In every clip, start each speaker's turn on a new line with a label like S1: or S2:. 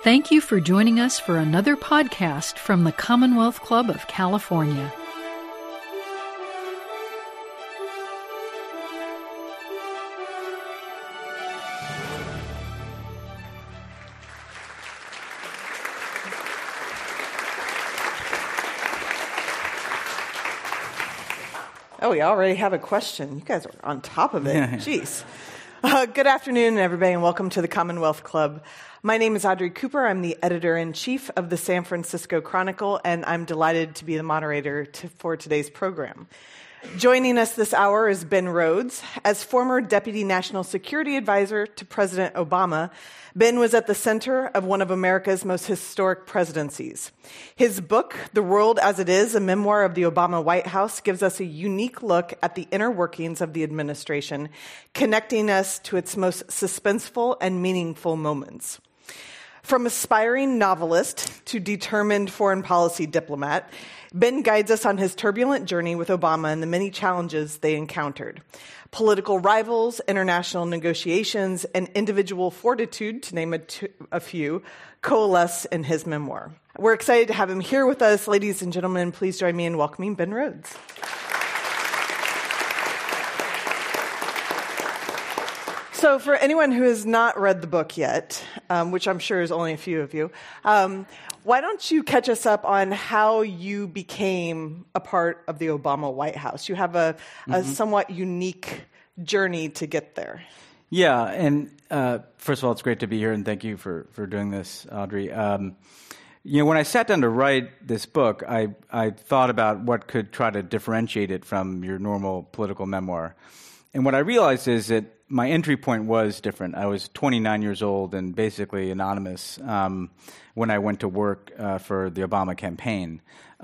S1: Thank you for joining us for another podcast from the Commonwealth Club of California.
S2: Oh, we already have a question. You guys are on top of it. Jeez. Good afternoon, everybody, and welcome to the Commonwealth Club. My name is Audrey Cooper. I'm the editor-in-chief of the San Francisco Chronicle, and I'm delighted to be the moderator for today's program. Joining us this hour is Ben Rhodes. As former Deputy National Security Advisor to President Obama, Ben was at the center of one of America's most historic presidencies. His book, The World as It Is, a memoir of the Obama White House, gives us a unique look at the inner workings of the administration, connecting us to its most suspenseful and meaningful moments. From aspiring novelist to determined foreign policy diplomat, Ben guides us on his turbulent journey with Obama and the many challenges they encountered. Political rivals, international negotiations, and individual fortitude, to name a few, coalesce in his memoir. We're excited to have him here with us. Ladies and gentlemen, please join me in welcoming Ben Rhodes. So for anyone who has not read the book yet, which I'm sure is only a few of you, why don't you catch us up on how you became a part of the Obama White House? You have a somewhat unique journey to get there.
S3: Yeah, and first of all, it's great to be here, and thank you for doing this, Audrey. When I sat down to write this book, I thought about what could try to differentiate it from your normal political memoir. And what I realized is that my entry point was different. I was 29 years old and basically anonymous when I went to work for the Obama campaign.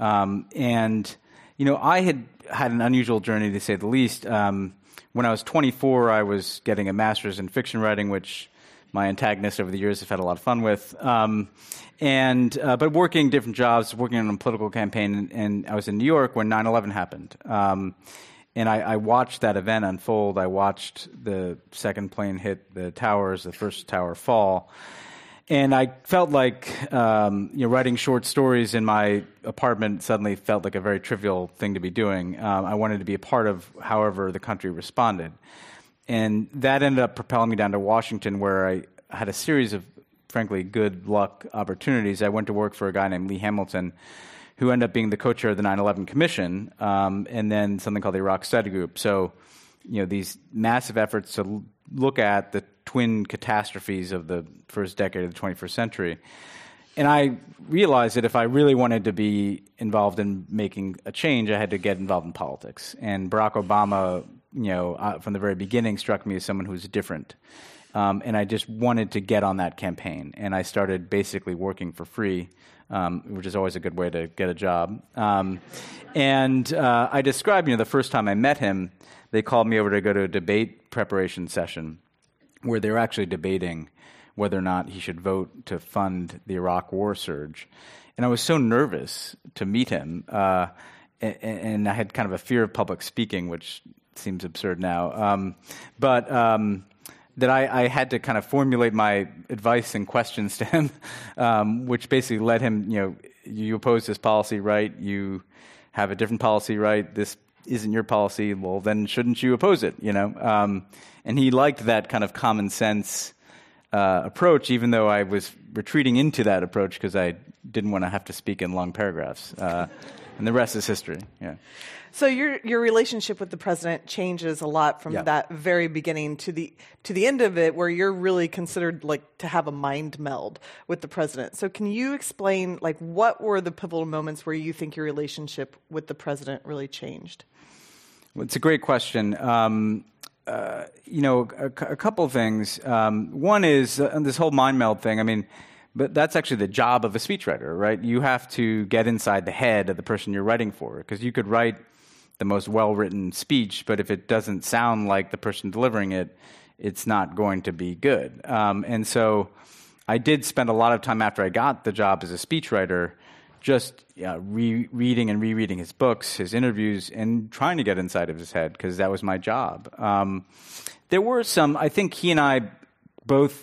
S3: I had an unusual journey, to say the least. When I was 24, I was getting a master's in fiction writing, which my antagonists over the years have had a lot of fun with. But working different jobs, working on a political campaign, and I was in New York when 9/11 happened. And I watched that event unfold. I watched the second plane hit the towers, the first tower fall. And I felt like writing short stories in my apartment suddenly felt like a very trivial thing to be doing. I wanted to be a part of however the country responded. And that ended up propelling me down to Washington, where I had a series of, frankly, good luck opportunities. I went to work for a guy named Lee Hamilton, who ended up being the co-chair of the 9/11 Commission, and then something called the Iraq Study Group. So, these massive efforts to look at the twin catastrophes of the first decade of the 21st century. And I realized that if I really wanted to be involved in making a change, I had to get involved in politics. And Barack Obama, from the very beginning, struck me as someone who's different. And I just wanted to get on that campaign. And I started basically working for free, which is always a good way to get a job. I described, the first time I met him, they called me over to go to a debate preparation session where they were actually debating whether or not he should vote to fund the Iraq war surge. And I was so nervous to meet him, and I had kind of a fear of public speaking, which seems absurd now. That I had to kind of formulate my advice and questions to him, which basically led him, you oppose this policy, right? You have a different policy, right? This isn't your policy. Well, then shouldn't you oppose it, And he liked that kind of common sense approach, even though I was retreating into that approach because I didn't want to have to speak in long paragraphs. And the rest is history, yeah.
S2: So your relationship with the president changes a lot from that very beginning to the end of it, where you're really considered to have a mind meld with the president. So can you explain what were the pivotal moments where you think your relationship with the president really changed?
S3: Well, it's a great question. A couple of things. One is this whole mind meld thing. But that's actually the job of a speechwriter, right? You have to get inside the head of the person you're writing for, because you could write the most well-written speech, but if it doesn't sound like the person delivering it, it's not going to be good. And so I did spend a lot of time after I got the job as a speechwriter just reading and rereading his books, his interviews, and trying to get inside of his head, because that was my job. There were some, I think he and I both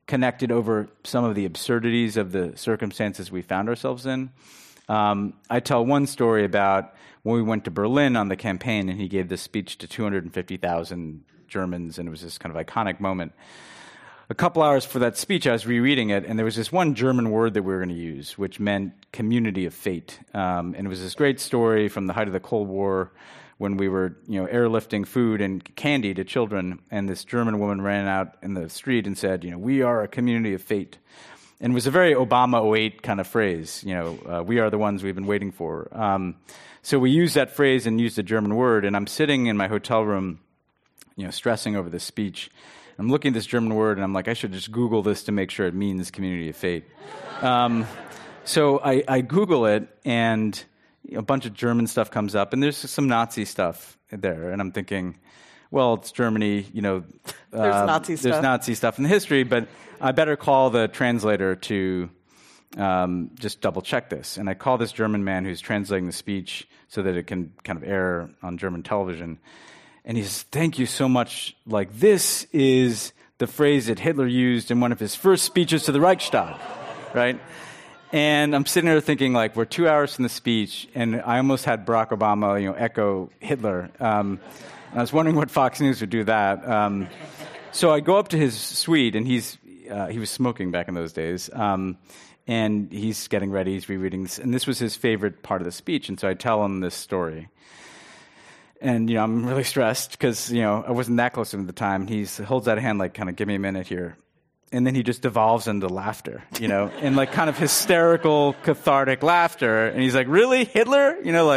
S3: connected over some of the absurdities of the circumstances we found ourselves in. I tell one story about when we went to Berlin on the campaign, and he gave this speech to 250,000 Germans, and it was this kind of iconic moment. A couple hours for that speech, I was rereading it, and there was this one German word that we were going to use, which meant community of fate. And it was this great story from the height of the Cold War when we were, airlifting food and candy to children, and this German woman ran out in the street and said, we are a community of fate. And it was a very Obama 08 kind of phrase, we are the ones we've been waiting for. So we used that phrase and used a German word, and I'm sitting in my hotel room, stressing over this speech. I'm looking at this German word, and I'm like, I should just Google this to make sure it means community of fate. So I Google it, and a bunch of German stuff comes up, and there's some Nazi stuff there, and I'm thinking, well, it's Germany,
S2: there's Nazi stuff.
S3: There's Nazi stuff in the history, but I better call the translator to just double-check this. And I call this German man who's translating the speech so that it can kind of air on German television. And he says, thank you so much. Like, this is the phrase that Hitler used in one of his first speeches to the Reichstag, right? And I'm sitting there thinking, like, we're 2 hours from the speech, and I almost had Barack Obama, echo Hitler. And I was wondering what Fox News would do that. So I go up to his suite, and he was smoking back in those days. And he's getting ready, he's rereading this. And this was his favorite part of the speech, and so I tell him this story. And, I'm really stressed because, I wasn't that close to him at the time. He holds out a hand like, kind of, give me a minute here. And then he just devolves into laughter, and like kind of hysterical, cathartic laughter. And he's like, really? Hitler?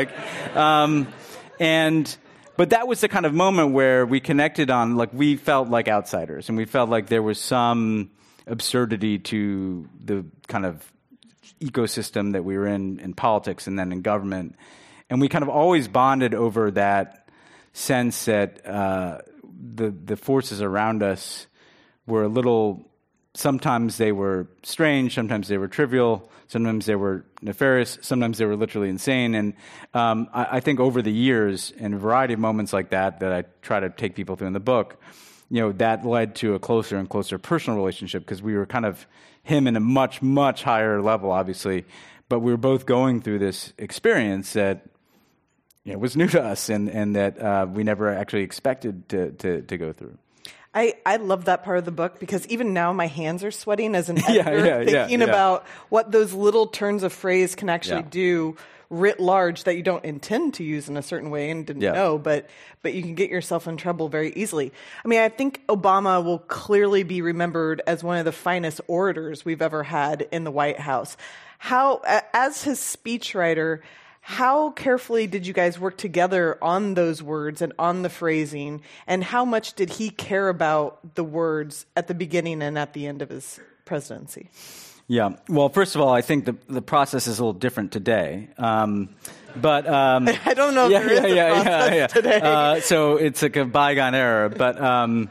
S3: But that was the kind of moment where we connected on, like, we felt like outsiders. And we felt like there was some absurdity to the kind of ecosystem that we were in politics and then in government. And we kind of always bonded over that sense that the forces around us were a little, sometimes they were strange, sometimes they were trivial, sometimes they were nefarious, sometimes they were literally insane. And I think over the years, in a variety of moments like that I try to take people through in the book, that led to a closer and closer personal relationship because we were kind of him in a much, much higher level, obviously. But we were both going through this experience that was new to us and that we never actually expected to go through.
S2: I love that part of the book because even now my hands are sweating as an editor thinking about what those little turns of phrase can actually do writ large that you don't intend to use in a certain way and didn't know, but you can get yourself in trouble very easily. I mean, I think Obama will clearly be remembered as one of the finest orators we've ever had in the White House. How, as his speechwriter, how carefully did you guys work together on those words and on the phrasing, and how much did he care about the words at the beginning and at the end of his presidency?
S3: Yeah. Well, first of all, I think the process is a little different today. But
S2: I don't know if there is a process today.
S3: So it's like a bygone era. But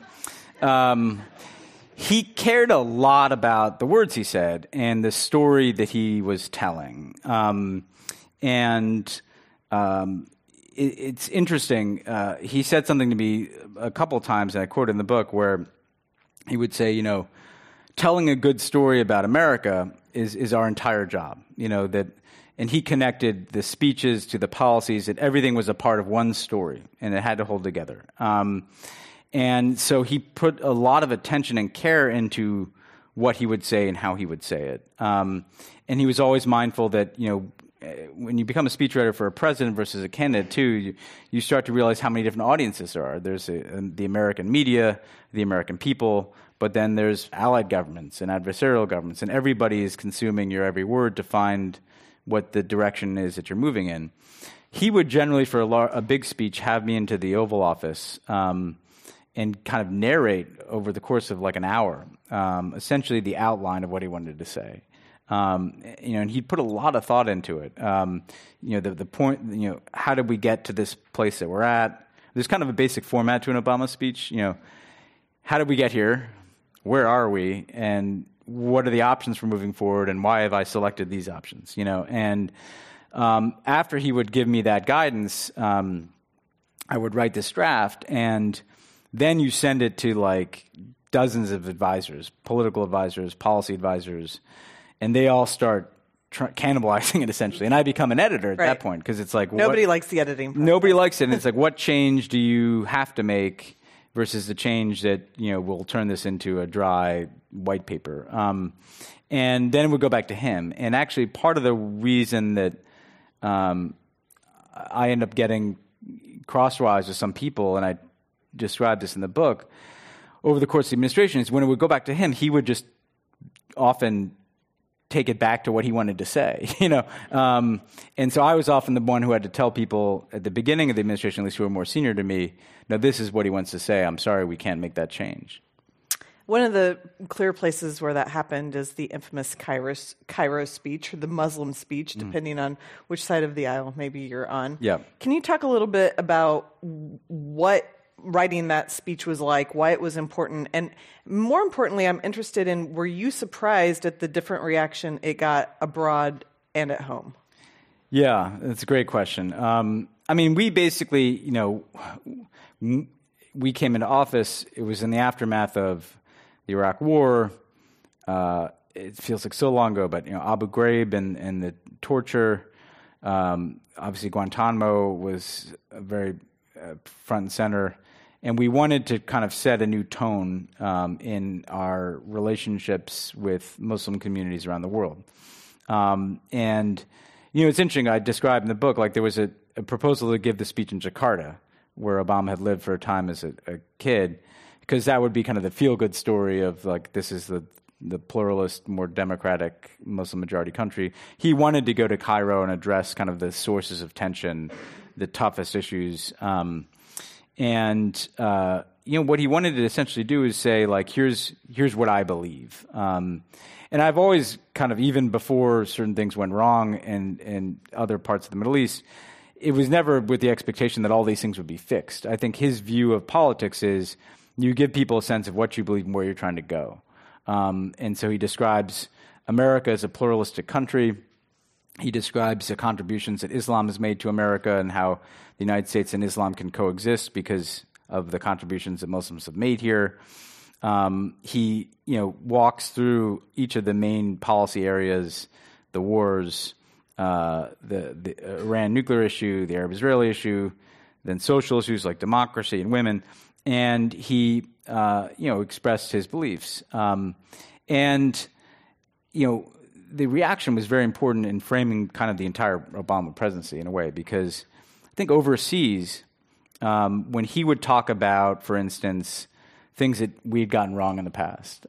S3: he cared a lot about the words he said and the story that he was telling. It's interesting. He said something to me a couple of times, and I quote in the book, where he would say, telling a good story about America is our entire job. And he connected the speeches to the policies, that everything was a part of one story, and it had to hold together. And so he put a lot of attention and care into what he would say and how he would say it. And he was always mindful that, when you become a speechwriter for a president versus a candidate, too, you start to realize how many different audiences there are. There's the American media, the American people, but then there's allied governments and adversarial governments, and everybody is consuming your every word to find what the direction is that you're moving in. He would generally, for a big speech, have me into the Oval Office and kind of narrate over the course of like an hour, essentially the outline of what he wanted to say. And he put a lot of thought into it. The point, how did we get to this place that we're at? There's kind of a basic format to an Obama speech. How did we get here? Where are we? And what are the options for moving forward? And why have I selected these options? And after he would give me that guidance, I would write this draft, and then you send it to like dozens of advisors, political advisors, policy advisors, and they all start cannibalizing it essentially. And I become an editor at that point because it's like
S2: nobody likes the editing process.
S3: Nobody likes it. And it's like, what change do you have to make versus the change that will turn this into a dry white paper? And then we'll go back to him. And actually, part of the reason that I end up getting crosswise with some people, and I describe this in the book, over the course of the administration, is when it would go back to him, he would just often take it back to what he wanted to say, and so I was often the one who had to tell people at the beginning of the administration, at least who were more senior to me, no, this is what he wants to say. I'm sorry, we can't make that change.
S2: One of the clear places where that happened is the infamous Cairo speech, or the Muslim speech, depending on which side of the aisle maybe you're on.
S3: Yeah.
S2: Can you talk a little bit about what writing that speech was like, why it was important, and more importantly, I'm interested in, were you surprised at the different reaction it got abroad and at home?
S3: Yeah, that's a great question. We basically, we came into office, it was in the aftermath of the Iraq War. It feels like so long ago, but Abu Ghraib and the torture, obviously Guantanamo was very front and center. And we wanted to kind of set a new tone in our relationships with Muslim communities around the world. It's interesting, I described in the book, like there was a proposal to give the speech in Jakarta, where Obama had lived for a time as a kid, because that would be kind of the feel-good story of, like, this is the pluralist, more democratic Muslim-majority country. He wanted to go to Cairo and address kind of the sources of tension, the toughest issues. What he wanted to essentially do is say, like, here's what I believe. And I've always kind of, even before certain things went wrong in other parts of the Middle East, it was never with the expectation that all these things would be fixed. I think his view of politics is you give people a sense of what you believe and where you're trying to go. And so he describes America as a pluralistic country. He describes the contributions that Islam has made to America and how the United States and Islam can coexist because of the contributions that Muslims have made here. He, walks through each of the main policy areas, the wars, the Iran nuclear issue, the Arab-Israeli issue, then social issues like democracy and women, and he, expressed his beliefs. The reaction was very important in framing kind of the entire Obama presidency in a way, because I think overseas, when he would talk about, for instance, things that we had gotten wrong in the past,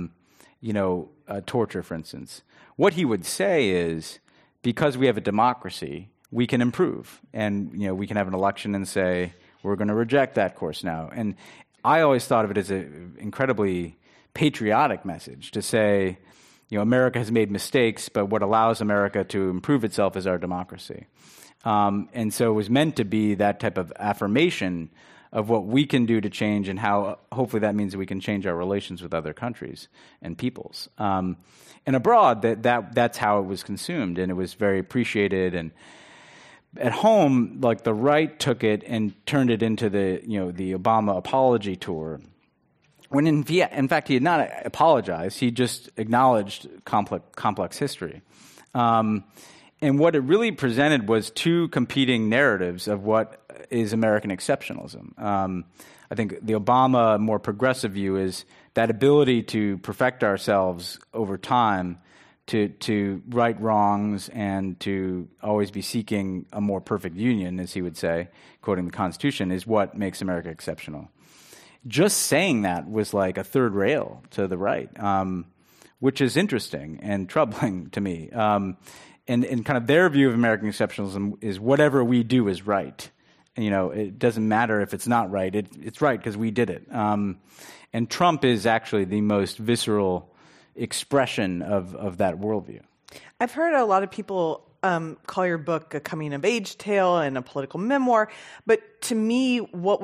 S3: torture, for instance, what he would say is, because we have a democracy, we can improve. And, we can have an election and say, we're going to reject that course now. And I always thought of it as an incredibly patriotic message to say, America has made mistakes, but what allows America to improve itself is our democracy. And so it was meant to be that type of affirmation of what we can do to change, and how hopefully that means that we can change our relations with other countries and peoples. And abroad, that's how it was consumed, and it was very appreciated. And at home, like, the right took it and turned it into the Obama apology tour. When in fact he had not apologized, he just acknowledged complex history. And what it really presented was two competing narratives of what is American exceptionalism. I think the Obama more progressive view is that ability to perfect ourselves over time, to right wrongs, and to always be seeking a more perfect union, as he would say, quoting the Constitution, is what makes America exceptional. Just saying that was like a third rail to the right, which is interesting and troubling to me. And kind of their view of American exceptionalism is whatever we do is right. It doesn't matter if it's not right. It's right because we did it. And Trump is actually the most visceral expression of that worldview.
S2: I've heard a lot of people call your book a coming-of-age tale and a political memoir, but to me, what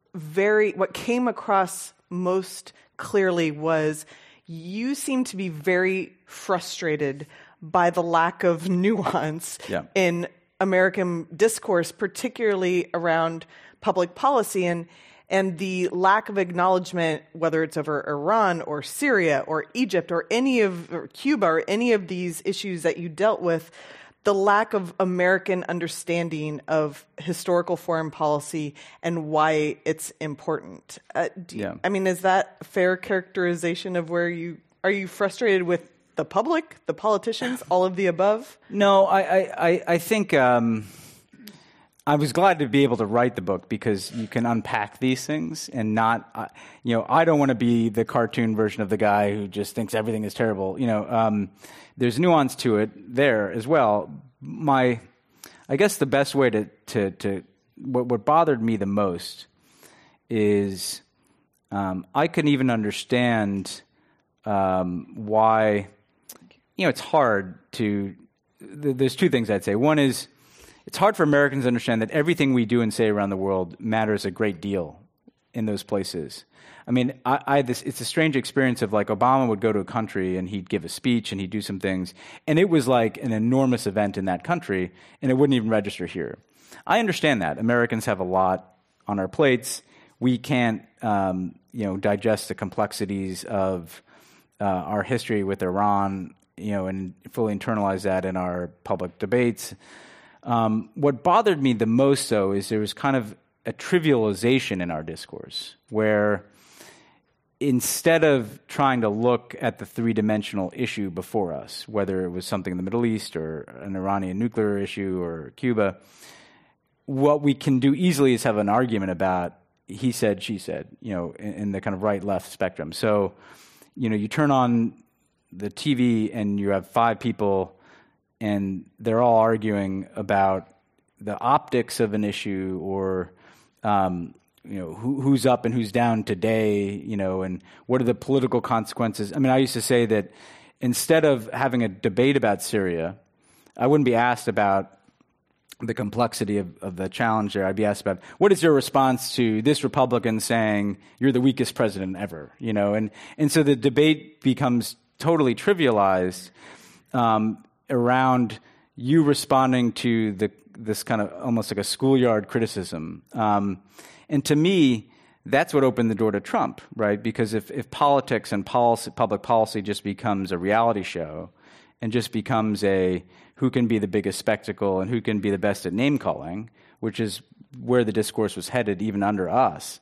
S2: came across most clearly was you seem to be very frustrated by the lack of nuance in American discourse, particularly around public policy. And And the lack of acknowledgement, whether it's over Iran or Syria or Egypt or Cuba or any of these issues that you dealt with, the lack of American understanding of historical foreign policy and why it's important. I mean, is that a fair characterization of where are you frustrated with the public, the politicians, all of the above?
S3: No, I think I was glad to be able to write the book because you can unpack these things and not, I don't want to be the cartoon version of the guy who just thinks everything is terrible. There's nuance to it there as well. I guess the best way to what bothered me the most is I couldn't even understand why, it's hard to, there's two things I'd say. One is, it's hard for Americans to understand that everything we do and say around the world matters a great deal in those places. I mean, it's a strange experience of like Obama would go to a country and he'd give a speech and he'd do some things, and it was like an enormous event in that country, and it wouldn't even register here. I understand that. Americans have a lot on our plates. We can't, digest the complexities of our history with Iran, and fully internalize that in our public debates. What bothered me the most, though, is there was kind of a trivialization in our discourse, where instead of trying to look at the three-dimensional issue before us, whether it was something in the Middle East or an Iranian nuclear issue or Cuba, what we can do easily is have an argument about he said, she said, in the kind of right-left spectrum. So, you turn on the TV and you have five people and they're all arguing about the optics of an issue or, who's up and who's down today, and what are the political consequences. I mean, I used to say that instead of having a debate about Syria, I wouldn't be asked about the complexity of the challenge there. I'd be asked about, what is your response to this Republican saying you're the weakest president ever, and so the debate becomes totally trivialized around you responding to this kind of almost like a schoolyard criticism. And to me, that's what opened the door to Trump, right? Because if politics and public policy just becomes a reality show and just becomes who can be the biggest spectacle and who can be the best at name-calling, which is where the discourse was headed even under us,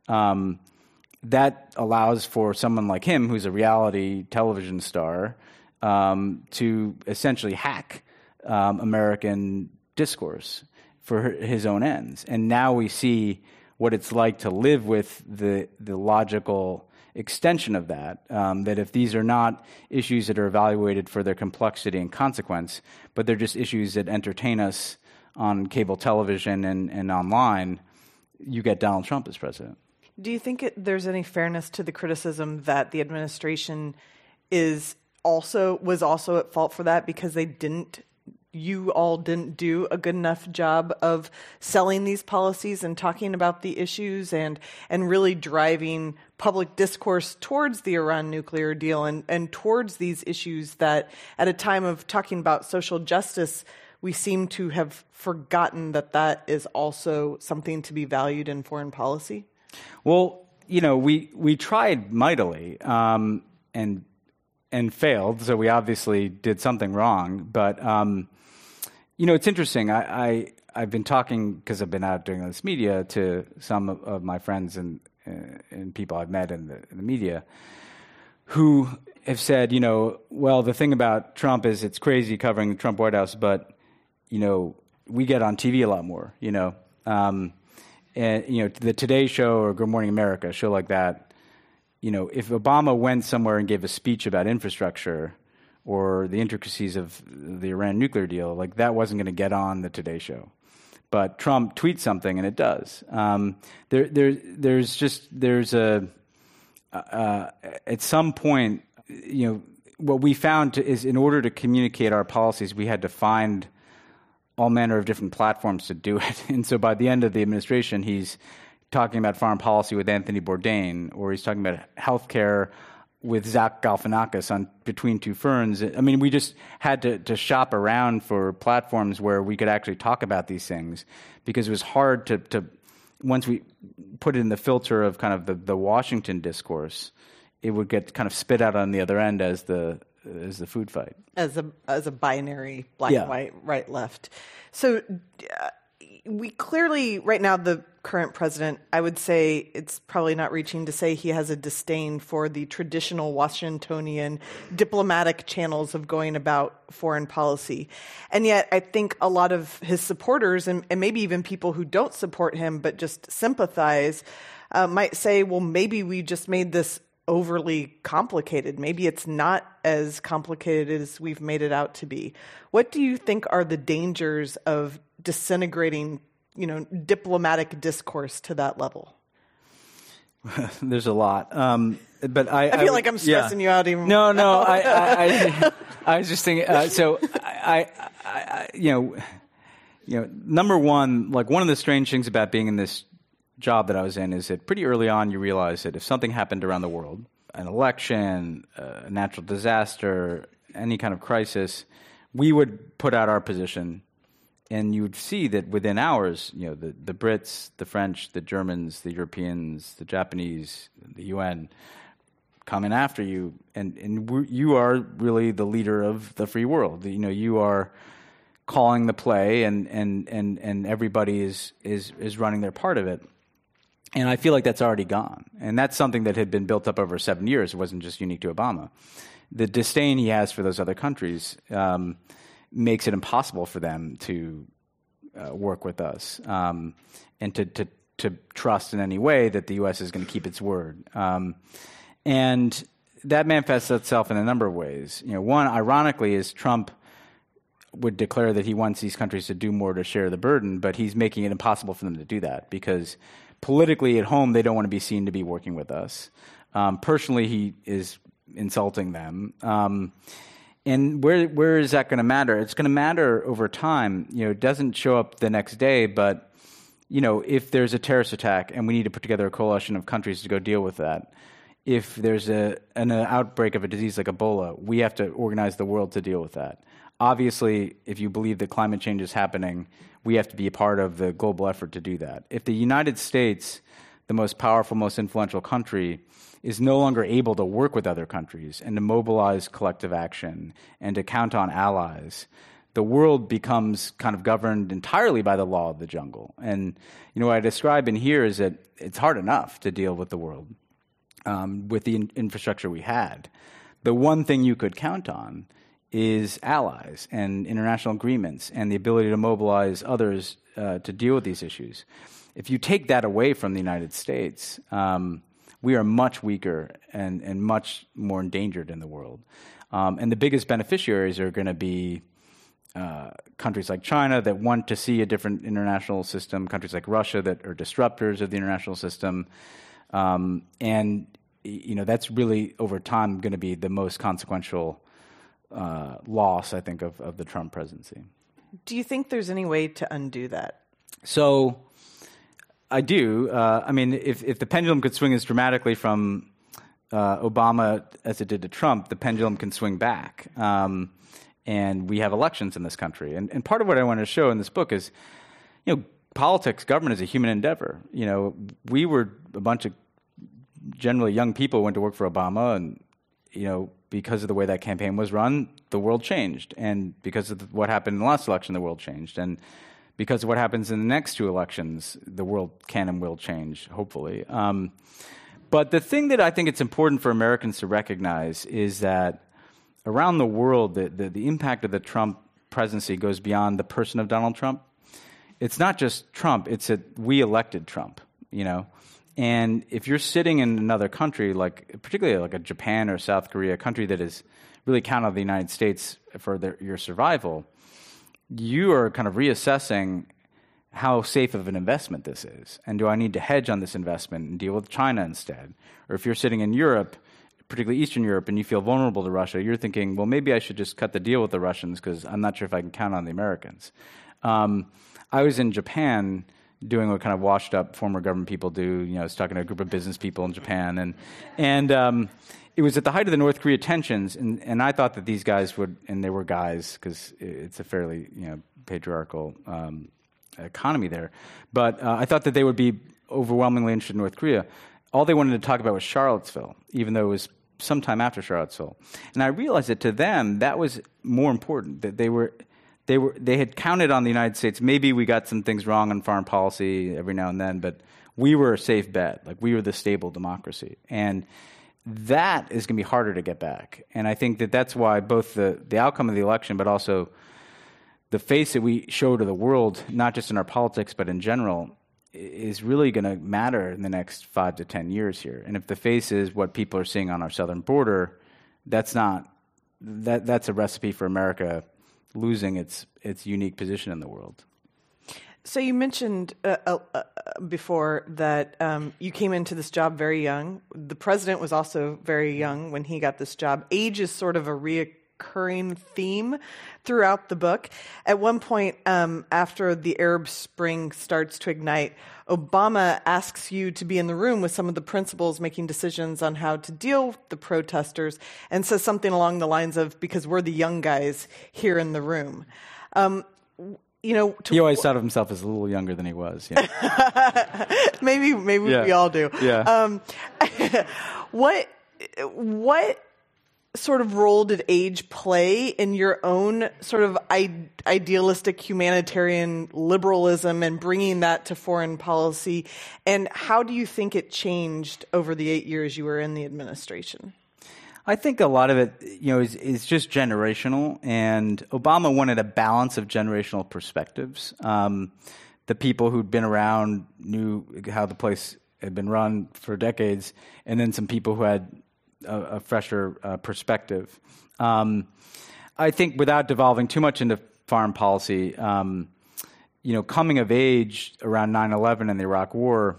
S3: that allows for someone like him, who's a reality television star, to essentially hack American discourse for his own ends. And now we see what it's like to live with the logical extension of that, that if these are not issues that are evaluated for their complexity and consequence, but they're just issues that entertain us on cable television and online, you get Donald Trump as president.
S2: Do you think there's any fairness to the criticism that the administration was also at fault for that because you all didn't do a good enough job of selling these policies and talking about the issues and really driving public discourse towards the Iran nuclear deal and towards these issues that at a time of talking about social justice, we seem to have forgotten that is also something to be valued in foreign policy?
S3: Well, we tried mightily and failed, so we obviously did something wrong. But it's interesting. I've been talking, because I've been out doing this media, to some of my friends and people I've met in the media who have said, well, the thing about Trump is it's crazy covering the Trump White House, but we get on TV a lot more. And the Today Show or Good Morning America, a show like that. If Obama went somewhere and gave a speech about infrastructure or the intricacies of the Iran nuclear deal, like that wasn't going to get on the Today Show. But Trump tweets something and it does. At some point, what we found is in order to communicate our policies, we had to find all manner of different platforms to do it. And so by the end of the administration, he's talking about foreign policy with Anthony Bourdain, or he's talking about healthcare with Zach Galifianakis on Between Two Ferns. I mean, we just had to shop around for platforms where we could actually talk about these things, because it was hard to once we put it in the filter of kind of the Washington discourse, it would get kind of spit out on the other end as the food fight.
S2: As a binary black and white, right, left. So we clearly, right now, the current president, I would say it's probably not reaching to say he has a disdain for the traditional Washingtonian diplomatic channels of going about foreign policy. And yet I think a lot of his supporters, and maybe even people who don't support him but just sympathize, might say, well, maybe we just made this overly complicated. Maybe it's not as complicated as we've made it out to be. What do you think are the dangers of disintegrating, diplomatic discourse to that level?
S3: There's a lot, but I
S2: feel like I'm stressing you out even.
S3: No. I was just thinking. So number one, like one of the strange things about being in this job that I was in is that pretty early on you realize that if something happened around the world, an election, a natural disaster, any kind of crisis, we would put out our position. And you would see that within hours, the Brits, the French, the Germans, the Europeans, the Japanese, the UN come in after you, and you are really the leader of the free world. You are calling the play, and everybody is running their part of it. And I feel like that's already gone, and that's something that had been built up over 7 years. It wasn't just unique to Obama. The disdain he has for those other countries makes it impossible for them to work with us and to trust in any way that the U.S. is going to keep its word. And that manifests itself in a number of ways. One, ironically, is Trump would declare that he wants these countries to do more to share the burden, but he's making it impossible for them to do that because politically at home they don't want to be seen to be working with us. Personally, he is insulting them. And where is that going to matter? It's going to matter over time. It doesn't show up the next day, but if there's a terrorist attack and we need to put together a coalition of countries to go deal with that, if there's an outbreak of a disease like Ebola, we have to organize the world to deal with that. Obviously, if you believe that climate change is happening, we have to be a part of the global effort to do that. If the United States, the most powerful, most influential country, is no longer able to work with other countries and to mobilize collective action and to count on allies, the world becomes kind of governed entirely by the law of the jungle. And what I describe in here is that it's hard enough to deal with the world with the infrastructure we had. The one thing you could count on is allies and international agreements and the ability to mobilize others to deal with these issues. If you take that away from the United States, we are much weaker and much more endangered in the world. And the biggest beneficiaries are going to be countries like China that want to see a different international system, countries like Russia that are disruptors of the international system. And that's really, over time, going to be the most consequential loss, I think, of the Trump presidency.
S2: Do you think there's any way to undo that?
S3: So I do. If the pendulum could swing as dramatically from Obama as it did to Trump, the pendulum can swing back. And we have elections in this country. And part of what I want to show in this book is, politics, government is a human endeavor. We were a bunch of generally young people who went to work for Obama, and, because of the way that campaign was run, the world changed. And because of what happened in the last election, the world changed. And because of what happens in the next two elections, the world can and will change, hopefully. But the thing that I think it's important for Americans to recognize is that around the world, the impact of the Trump presidency goes beyond the person of Donald Trump. It's not just Trump, it's that we elected Trump, And if you're sitting in another country, particularly like a Japan or South Korea, a country that is really counted on the United States for your survival, you are kind of reassessing how safe of an investment this is. And do I need to hedge on this investment and deal with China instead? Or if you're sitting in Europe, particularly Eastern Europe, and you feel vulnerable to Russia, you're thinking, well, maybe I should just cut the deal with the Russians because I'm not sure if I can count on the Americans. I was in Japan doing what kind of washed-up former government people do. I was talking to a group of business people in Japan, and it was at the height of the North Korea tensions, and I thought that these guys would, and they were guys because it's a fairly patriarchal economy there. But I thought that they would be overwhelmingly interested in North Korea. All they wanted to talk about was Charlottesville, even though it was sometime after Charlottesville. And I realized that to them, that was more important, that they had counted on the United States. Maybe we got some things wrong on foreign policy every now and then, but we were a safe bet. Like, we were the stable democracy. And that is going to be harder to get back. And I think that that's why both the outcome of the election, but also the face that we show to the world, not just in our politics, but in general, is really going to matter in the next 5 to 10 years here. And if the face is what people are seeing on our southern border, that's a recipe for America losing its unique position in the world.
S2: So you mentioned before that you came into this job very young. The president was also very young when he got this job. Age is sort of a reoccurring theme throughout the book. At one point, after the Arab Spring starts to ignite, Obama asks you to be in the room with some of the principals making decisions on how to deal with the protesters, and says something along the lines of, because we're the young guys here in the room. He
S3: always thought of himself as a little younger than he was. Yeah.
S2: maybe we all do.
S3: Yeah.
S2: What sort of role did age play in your own sort of idealistic humanitarian liberalism and bringing that to foreign policy? And how do you think it changed over the 8 years you were in the administration?
S3: I think a lot of it, is just generational, and Obama wanted a balance of generational perspectives. The people who'd been around knew how the place had been run for decades, and then some people who had a fresher perspective. I think without devolving too much into foreign policy, coming of age around 9/11 and the Iraq War,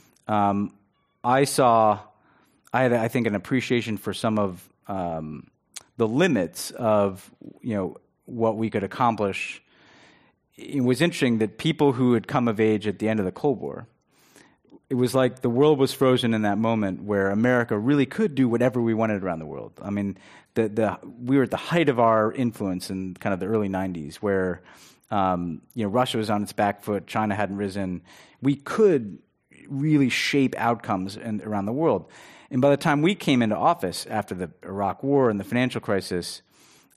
S3: I had, I think, an appreciation for some of the limits of, what we could accomplish. It was interesting that people who had come of age at the end of the Cold War, it was like the world was frozen in that moment where America really could do whatever we wanted around the world. I mean, we were at the height of our influence in kind of the early 90s where, Russia was on its back foot, China hadn't risen. We could really shape outcomes around the world. And by the time we came into office after the Iraq War and the financial crisis,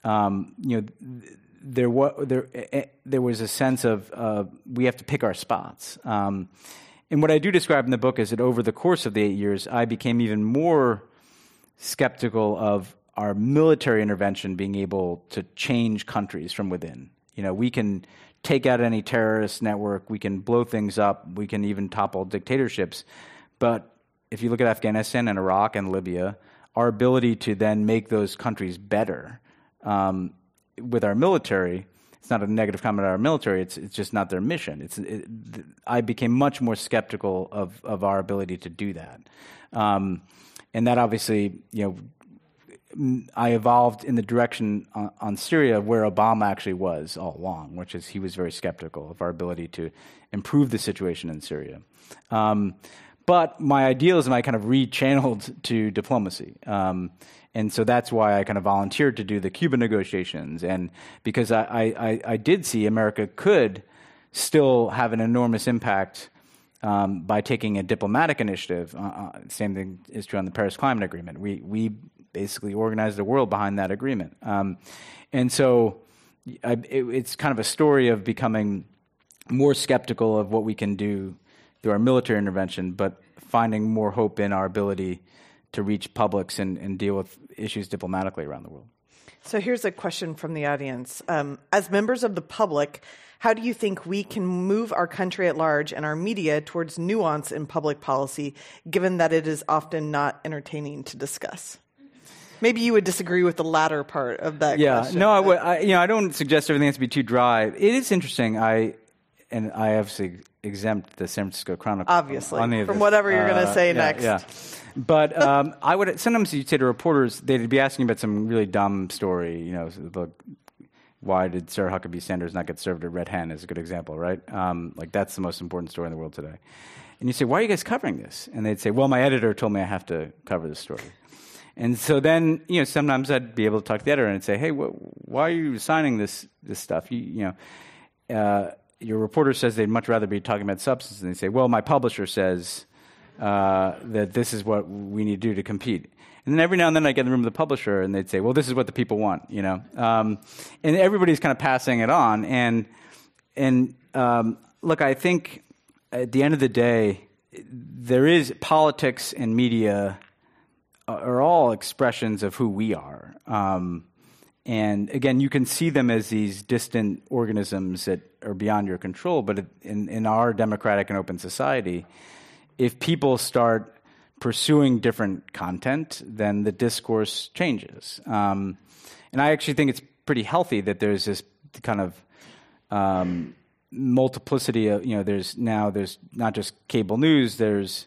S3: there was a sense of we have to pick our spots. And what I do describe in the book is that over the course of the 8 years, I became even more skeptical of our military intervention being able to change countries from within. We can take out any terrorist network, we can blow things up, we can even topple dictatorships, but if you look at Afghanistan and Iraq and Libya, our ability to then make those countries better with our military, it's not a negative comment on our military, it's just not their mission. I became much more skeptical of our ability to do that. And that obviously, I evolved in the direction on Syria where Obama actually was all along, which is he was very skeptical of our ability to improve the situation in Syria. But my idealism I kind of rechanneled to diplomacy. And so that's why I kind of volunteered to do the Cuba negotiations. And because I did see America could still have an enormous impact by taking a diplomatic initiative. Same thing is true on the Paris Climate Agreement. We basically organized the world behind that agreement. And so it's kind of a story of becoming more skeptical of what we can do through our military intervention, but finding more hope in our ability to reach publics and deal with issues diplomatically around the world.
S2: So here's a question from the audience. As members of the public, how do you think we can move our country at large and our media towards nuance in public policy, given that it is often not entertaining to discuss? Maybe you would disagree with the latter part of that question.
S3: No, I don't suggest everything has to be too dry. It is interesting. I obviously exempt the San Francisco Chronicle.
S2: Obviously, from whatever you're going to say next.
S3: Yeah. But I would sometimes you'd say to reporters, they'd be asking about some really dumb story. Why did Sarah Huckabee Sanders not get served a red hen is a good example, right? That's the most important story in the world today. And you say, why are you guys covering this? And they'd say, well, my editor told me I have to cover this story. And so then, sometimes I'd be able to talk to the editor and say, hey, why are you signing this stuff? your reporter says they'd much rather be talking about substance, and they say, well, my publisher says that this is what we need to do to compete. And then every now and then I get in the room with the publisher, and they'd say, well, this is what the people want, and everybody's kind of passing it on. And look, I think at the end of the day, there is politics and media are all expressions of who we are. And again, you can see them as these distant organisms that are beyond your control. But in our democratic and open society, if people start pursuing different content, then the discourse changes. And I actually think it's pretty healthy that there's this kind of multiplicity of, there's not just cable news, there's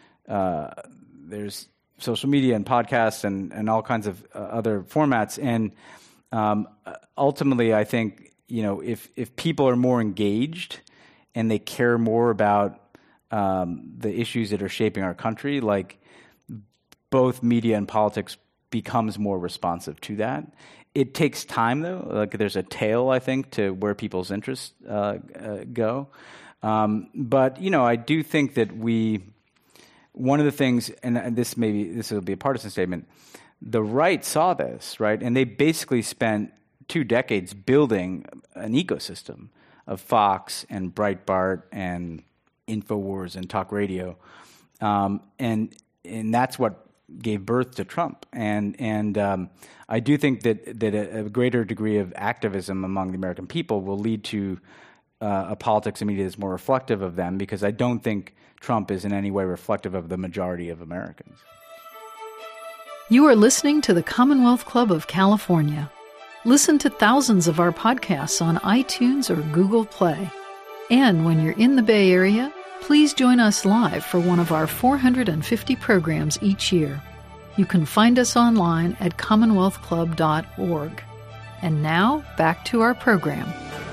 S3: social media and podcasts and all kinds of other formats. And ultimately, I think, if people are more engaged and they care more about the issues that are shaping our country, like both media and politics becomes more responsive to that. It takes time, though. Like there's a tail, I think, to where people's interests go. But I do think that one of the things, and this will be a partisan statement, the right saw this, right, and they basically spent 2 decades building an ecosystem of Fox and Breitbart and InfoWars and talk radio, and that's what gave birth to Trump. And I do think that a greater degree of activism among the American people will lead to a politics and media that's more reflective of them, because I don't think Trump is in any way reflective of the majority of Americans.
S1: You are listening to the Commonwealth Club of California. Listen to thousands of our podcasts on iTunes or Google Play. And when you're in the Bay Area, please join us live for one of our 450 programs each year. You can find us online at commonwealthclub.org. And now, back to our program.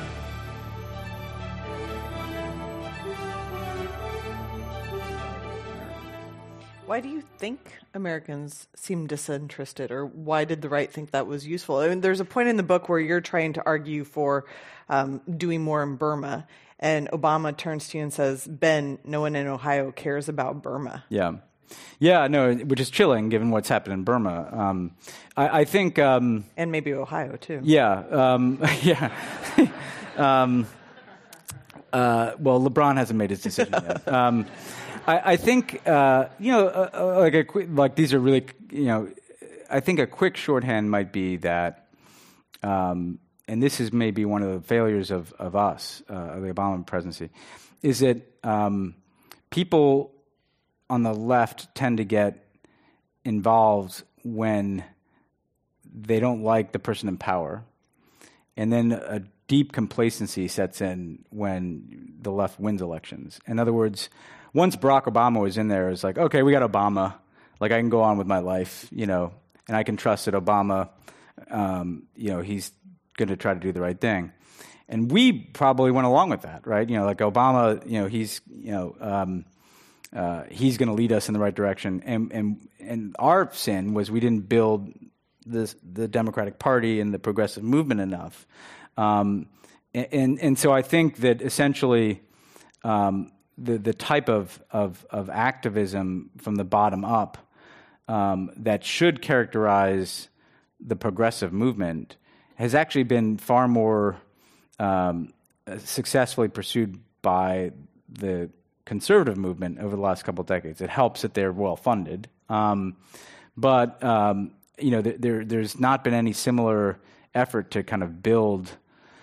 S2: Why do you think Americans seem disinterested, or why did the right think that was useful? I mean, there's a point in the book where you're trying to argue for doing more in Burma, and Obama turns to you and says, Ben, no one in Ohio cares about Burma.
S3: Yeah, no, which is chilling given what's happened in Burma. I think...
S2: and maybe Ohio, too.
S3: Yeah. Well, LeBron hasn't made his decision yet. I think, like these are really, I think a quick shorthand might be that, and this is maybe one of the failures of us, of the Obama presidency, is that people on the left tend to get involved when they don't like the person in power, and then a deep complacency sets in when the left wins elections. In other words, once Barack Obama was in there, it was like, okay, we got Obama. Like, I can go on with my life, and I can trust that Obama, he's going to try to do the right thing. And we probably went along with that, right? Like Obama, he's going to lead us in the right direction. And our sin was we didn't build the Democratic Party and the progressive movement enough. And so I think that essentially, the type of activism from the bottom up that should characterize the progressive movement has actually been far more successfully pursued by the conservative movement over the last couple of decades. It helps that they're well funded, but there's not been any similar effort to kind of build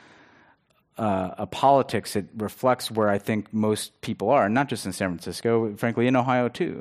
S3: a politics that reflects where I think most people are, not just in San Francisco, frankly, in Ohio too.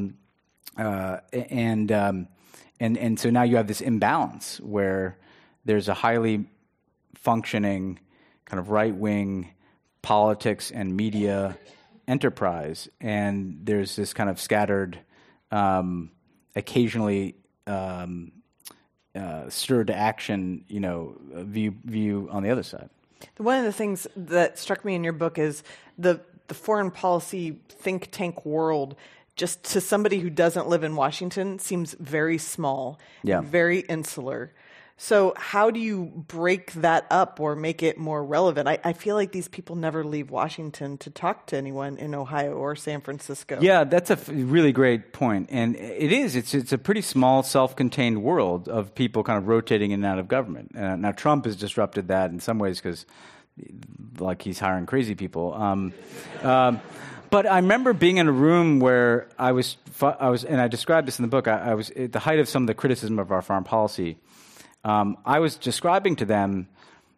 S3: And so now you have this imbalance where there's a highly functioning kind of right-wing politics and media enterprise, and there's this kind of scattered, occasionally stirred to action, view on the other side.
S2: One of the things that struck me in your book is the foreign policy think tank world, just to somebody who doesn't live in Washington, seems very small, and very insular. So how do you break that up or make it more relevant? I feel like these people never leave Washington to talk to anyone in Ohio or San Francisco.
S3: Yeah, that's a really great point. And it's a pretty small, self-contained world of people kind of rotating in and out of government. Now, Trump has disrupted that in some ways because like he's hiring crazy people. But I remember being in a room where I was, and I described this in the book, I was at the height of some of the criticism of our foreign policy. I was describing to them,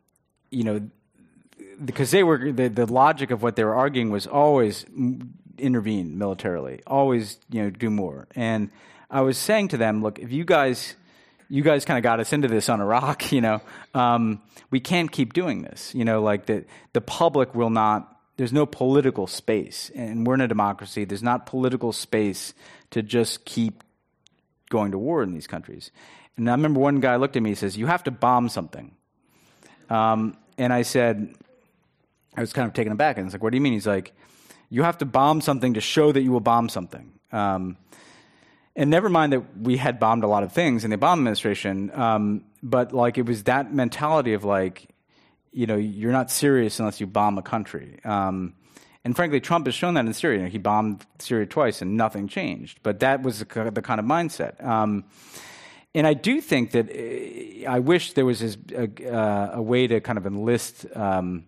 S3: because they were the logic of what they were arguing was always intervene militarily, always do more. And I was saying to them, look, if you guys kind of got us into this on Iraq, we can't keep doing this. Like the public will not. There's no political space, and we're in a democracy. There's not political space to just keep going to war in these countries. And I remember one guy looked at me and says, you have to bomb something. And I said, I was kind of taken aback. And it's like, what do you mean? He's like, you have to bomb something to show that you will bomb something. And never mind that we had bombed a lot of things in the Obama administration, but like it was that mentality of like, you're not serious unless you bomb a country. And frankly, Trump has shown that in Syria. He bombed Syria twice and nothing changed. But that was the kind of mindset. And I do think that I wish there was a way to kind of enlist of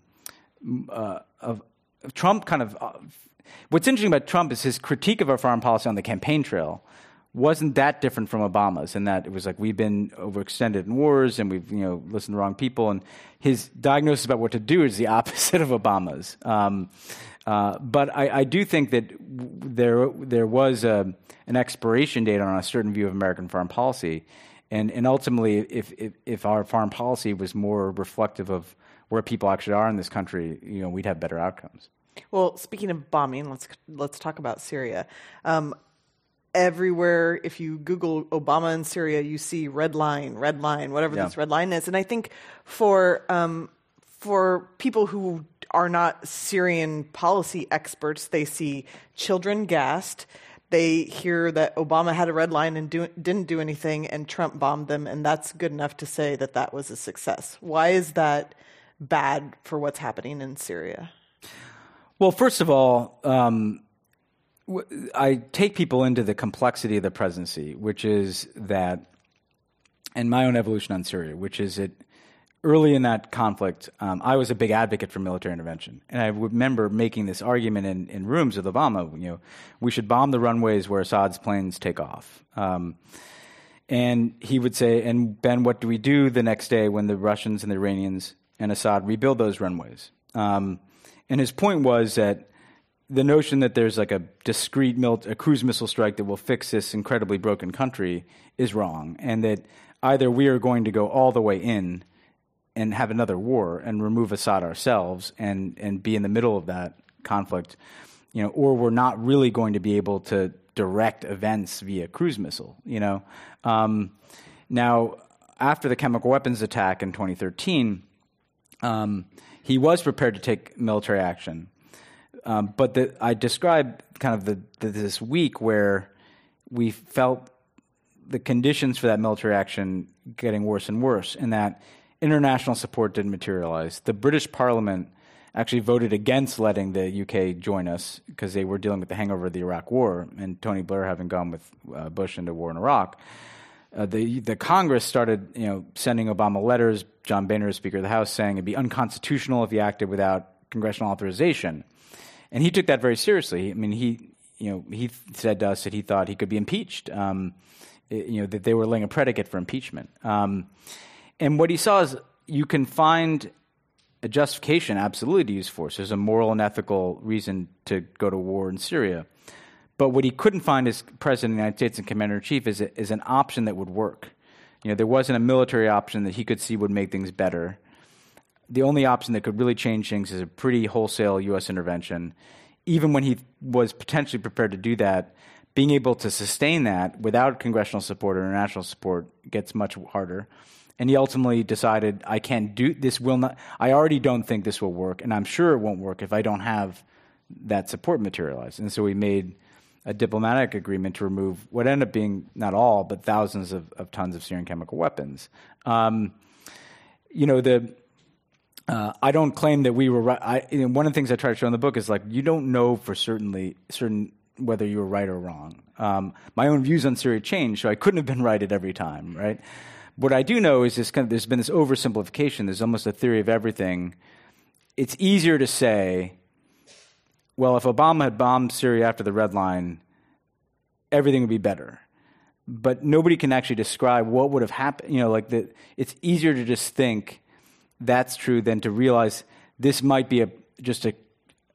S3: Trump kind of what's interesting about Trump is his critique of our foreign policy on the campaign trail wasn't that different from Obama's, in that it was like we've been overextended in wars and we've listened to the wrong people, and his diagnosis about what to do is the opposite of Obama's. But I do think that there was an expiration date on a certain view of American foreign policy, and ultimately, if our foreign policy was more reflective of where people actually are in this country, we'd have better outcomes.
S2: Well, speaking of bombing, let's talk about Syria. Everywhere, if you Google Obama in Syria, you see red line, whatever this red line is. And I think for people who are not Syrian policy experts, they see children gassed. They hear that Obama had a red line and didn't do anything, and Trump bombed them, and that's good enough to say that was a success. Why is that bad for what's happening in Syria?
S3: Well, first of all, I take people into the complexity of the presidency, which is that, and my own evolution on Syria, which is that early in that conflict, I was a big advocate for military intervention. And I remember making this argument in rooms with Obama, we should bomb the runways where Assad's planes take off. And he would say, and Ben, what do we do the next day when the Russians and the Iranians and Assad rebuild those runways? And his point was that the notion that there's like a discrete a cruise missile strike that will fix this incredibly broken country is wrong, and that either we are going to go all the way in and have another war and remove Assad ourselves and be in the middle of that conflict, or we're not really going to be able to direct events via cruise missile. Now, after the chemical weapons attack in 2013, he was prepared to take military action. But I described kind of this week where we felt the conditions for that military action getting worse and worse, and that international support didn't materialize. The British Parliament actually voted against letting the UK join us because they were dealing with the hangover of the Iraq War, and Tony Blair having gone with Bush into war in Iraq. The Congress started, sending Obama letters. John Boehner, Speaker of the House, saying it'd be unconstitutional if he acted without congressional authorization. And he took that very seriously. I mean, he said to us that he thought he could be impeached, that they were laying a predicate for impeachment. And what he saw is you can find a justification, absolutely, to use force. There's a moral and ethical reason to go to war in Syria. But what he couldn't find as President of the United States and Commander-in-Chief is an option that would work. There wasn't a military option that he could see would make things better. The only option that could really change things is a pretty wholesale U.S. intervention. Even when he was potentially prepared to do that, being able to sustain that without congressional support or international support gets much harder. And he ultimately decided, I can't do this. I already don't think this will work, and I'm sure it won't work if I don't have that support materialize. And so he made a diplomatic agreement to remove what ended up being not all, but thousands of tons of Syrian chemical weapons. I don't claim that we were right. One of the things I try to show in the book is like you don't know for certain whether you were right or wrong. My own views on Syria changed, so I couldn't have been right at every time, right? What I do know is there's been this oversimplification. There's almost a theory of everything. It's easier to say, well, if Obama had bombed Syria after the Red Line, everything would be better. But nobody can actually describe what would have happened. It's easier to just think that's true than to realize this might be just a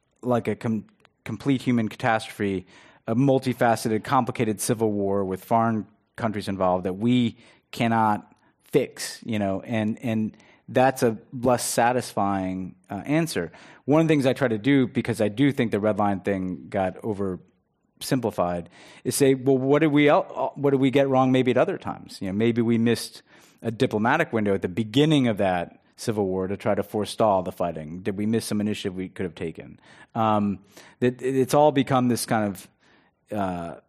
S3: complete human catastrophe, a multifaceted, complicated civil war with foreign countries involved that we cannot fix, and that's a less satisfying answer. One of the things I try to do, because I do think the Red Line thing got oversimplified, is say, well, what did we get wrong maybe at other times? Maybe we missed a diplomatic window at the beginning of that civil war to try to forestall the fighting. Did we miss some initiative we could have taken? It's all become this kind of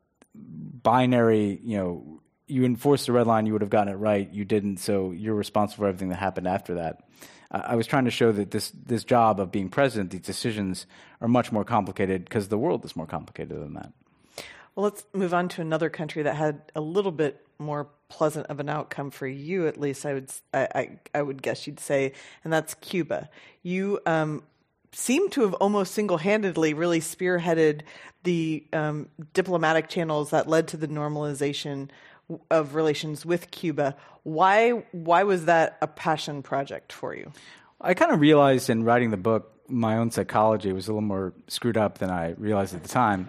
S3: binary, you enforced the Red Line, you would have gotten it right. You didn't, so you're responsible for everything that happened after that. I was trying to show that this job of being president, these decisions are much more complicated because the world is more complicated than that.
S2: Well, let's move on to another country that had a little bit more pleasant of an outcome for you, at least I would guess you'd say, and that's Cuba. You seem to have almost single-handedly really spearheaded the diplomatic channels that led to the normalization of relations with Cuba. Why was that a passion project for you?
S3: I kind of realized in writing the book, my own psychology was a little more screwed up than I realized at the time.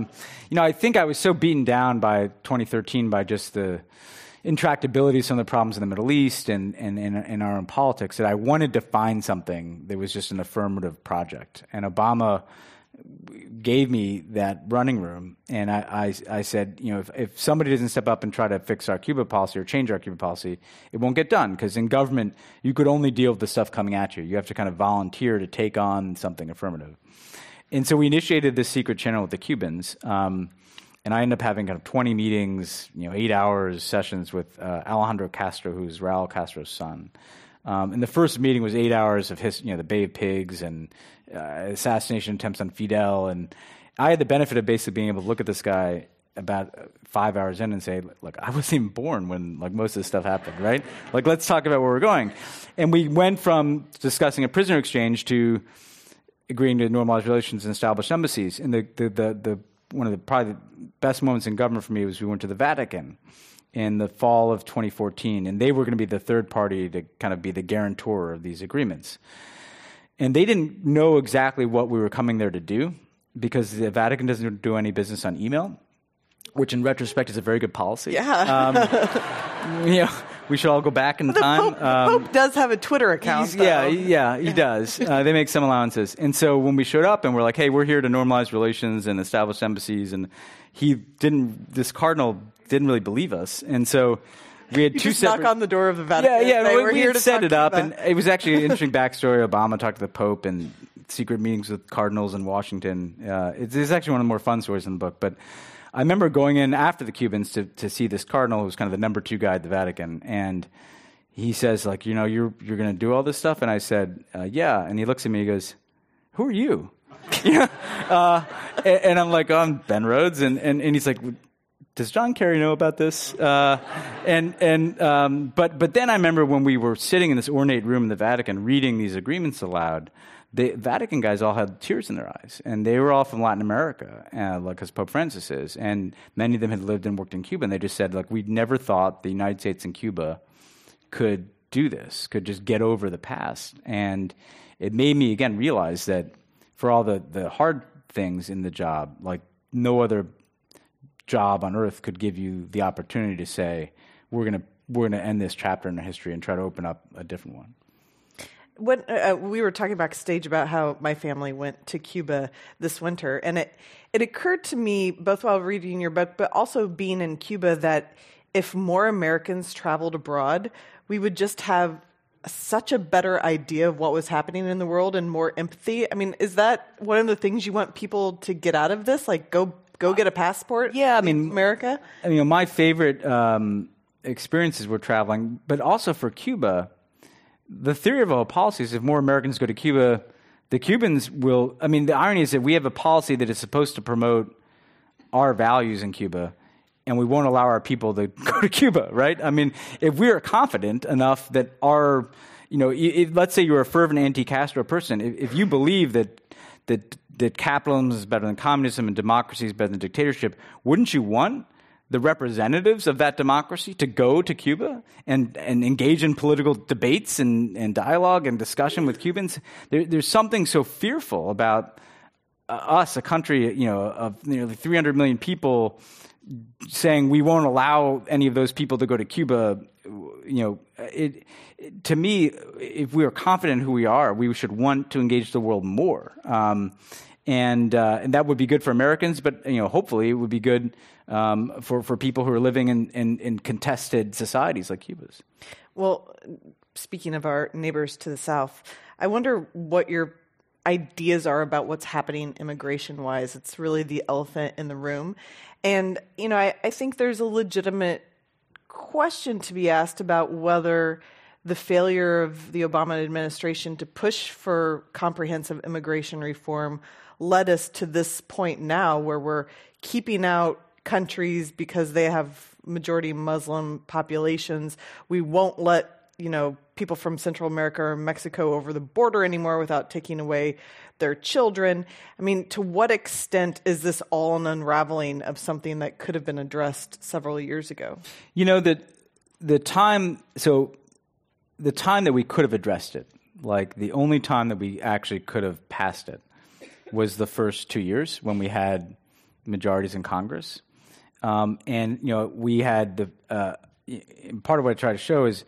S3: I think I was so beaten down by 2013 by just the intractability of some of the problems in the Middle East and in our own politics that I wanted to find something that was just an affirmative project. And Obama gave me that running room, and I said, if somebody doesn't step up and try to fix our Cuba policy or change our Cuba policy, it won't get done, because in government, you could only deal with the stuff coming at you. You have to kind of volunteer to take on something affirmative. And so we initiated this secret channel with the Cubans, and I ended up having kind of 20 meetings, 8 hours sessions with Alejandro Castro, who's Raul Castro's son. And the first meeting was 8 hours of the Bay of Pigs and assassination attempts on Fidel. And I had the benefit of basically being able to look at this guy about 5 hours in and say, look, I wasn't even born when most of this stuff happened, right? Let's talk about where we're going. And we went from discussing a prisoner exchange to agreeing to normalize relations and establish embassies. And one of the probably the best moments in government for me was we went to the Vatican in the fall of 2014, and they were going to be the third party to kind of be the guarantor of these agreements. And they didn't know exactly what we were coming there to do, because the Vatican doesn't do any business on email, which in retrospect is a very good policy.
S2: Yeah.
S3: We should all go back in time.
S2: The Pope does have a Twitter account.
S3: He does. They make some allowances. And so when we showed up and we're like, hey, we're here to normalize relations and establish embassies, and this cardinal didn't really believe us. And so we had two separate...
S2: knock on the door of the Vatican.
S3: We had set it up, and it was actually an interesting backstory. Obama talked to the Pope and secret meetings with cardinals in Washington. It's actually one of the more fun stories in the book. But I remember going in after the Cubans to see this cardinal who was kind of the number 2 guy at the Vatican, and he says, you're going to do all this stuff? And I said, yeah. And he looks at me, he goes, who are you? And I'm like, I'm Ben Rhodes. And he's like, does John Kerry know about this? But then I remember when we were sitting in this ornate room in the Vatican reading these agreements aloud, the Vatican guys all had tears in their eyes, and they were all from Latin America, because Pope Francis is, and many of them had lived and worked in Cuba, and they just said, we never thought the United States and Cuba could do this, could just get over the past. And it made me, again, realize that for all the hard things in the job, no other job on earth could give you the opportunity to say, we're gonna end this chapter in our history and try to open up a different one.
S2: When we were talking backstage about how my family went to Cuba this winter, and it occurred to me, both while reading your book, but also being in Cuba, that if more Americans traveled abroad, we would just have such a better idea of what was happening in the world and more empathy. I mean, is that one of the things you want people to get out of this? Go go get a passport?
S3: Yeah, I mean,
S2: America.
S3: I mean, my favorite experiences were traveling, but also for Cuba. The theory of our policy is if more Americans go to Cuba, the Cubans will. I mean, the irony is that we have a policy that is supposed to promote our values in Cuba, and we won't allow our people to go to Cuba, right? I mean, if we are confident enough that our, let's say you're a fervent anti-Castro person, if you believe that capitalism is better than communism and democracy is better than dictatorship, wouldn't you want the representatives of that democracy to go to Cuba and engage in political debates and dialogue and discussion with Cubans? There's something so fearful about us, a country, of nearly 300 million people, saying we won't allow any of those people to go to Cuba. To me, if we are confident in who we are, we should want to engage the world more. And that would be good for Americans, but hopefully it would be good for people who are living in contested societies like Cuba's.
S2: Well, speaking of our neighbors to the south, I wonder what your ideas are about what's happening immigration-wise. It's really the elephant in the room. And, I think there's a legitimate question to be asked about whether the failure of the Obama administration to push for comprehensive immigration reform led us to this point now where we're keeping out countries because they have majority Muslim populations. We won't let, people from Central America or Mexico over the border anymore without taking away their children. I mean, to what extent is this all an unraveling of something that could have been addressed several years ago?
S3: The time that we could have addressed it, like the only time that we actually could have passed it, was the first 2 years when we had majorities in Congress. We had part of what I try to show is,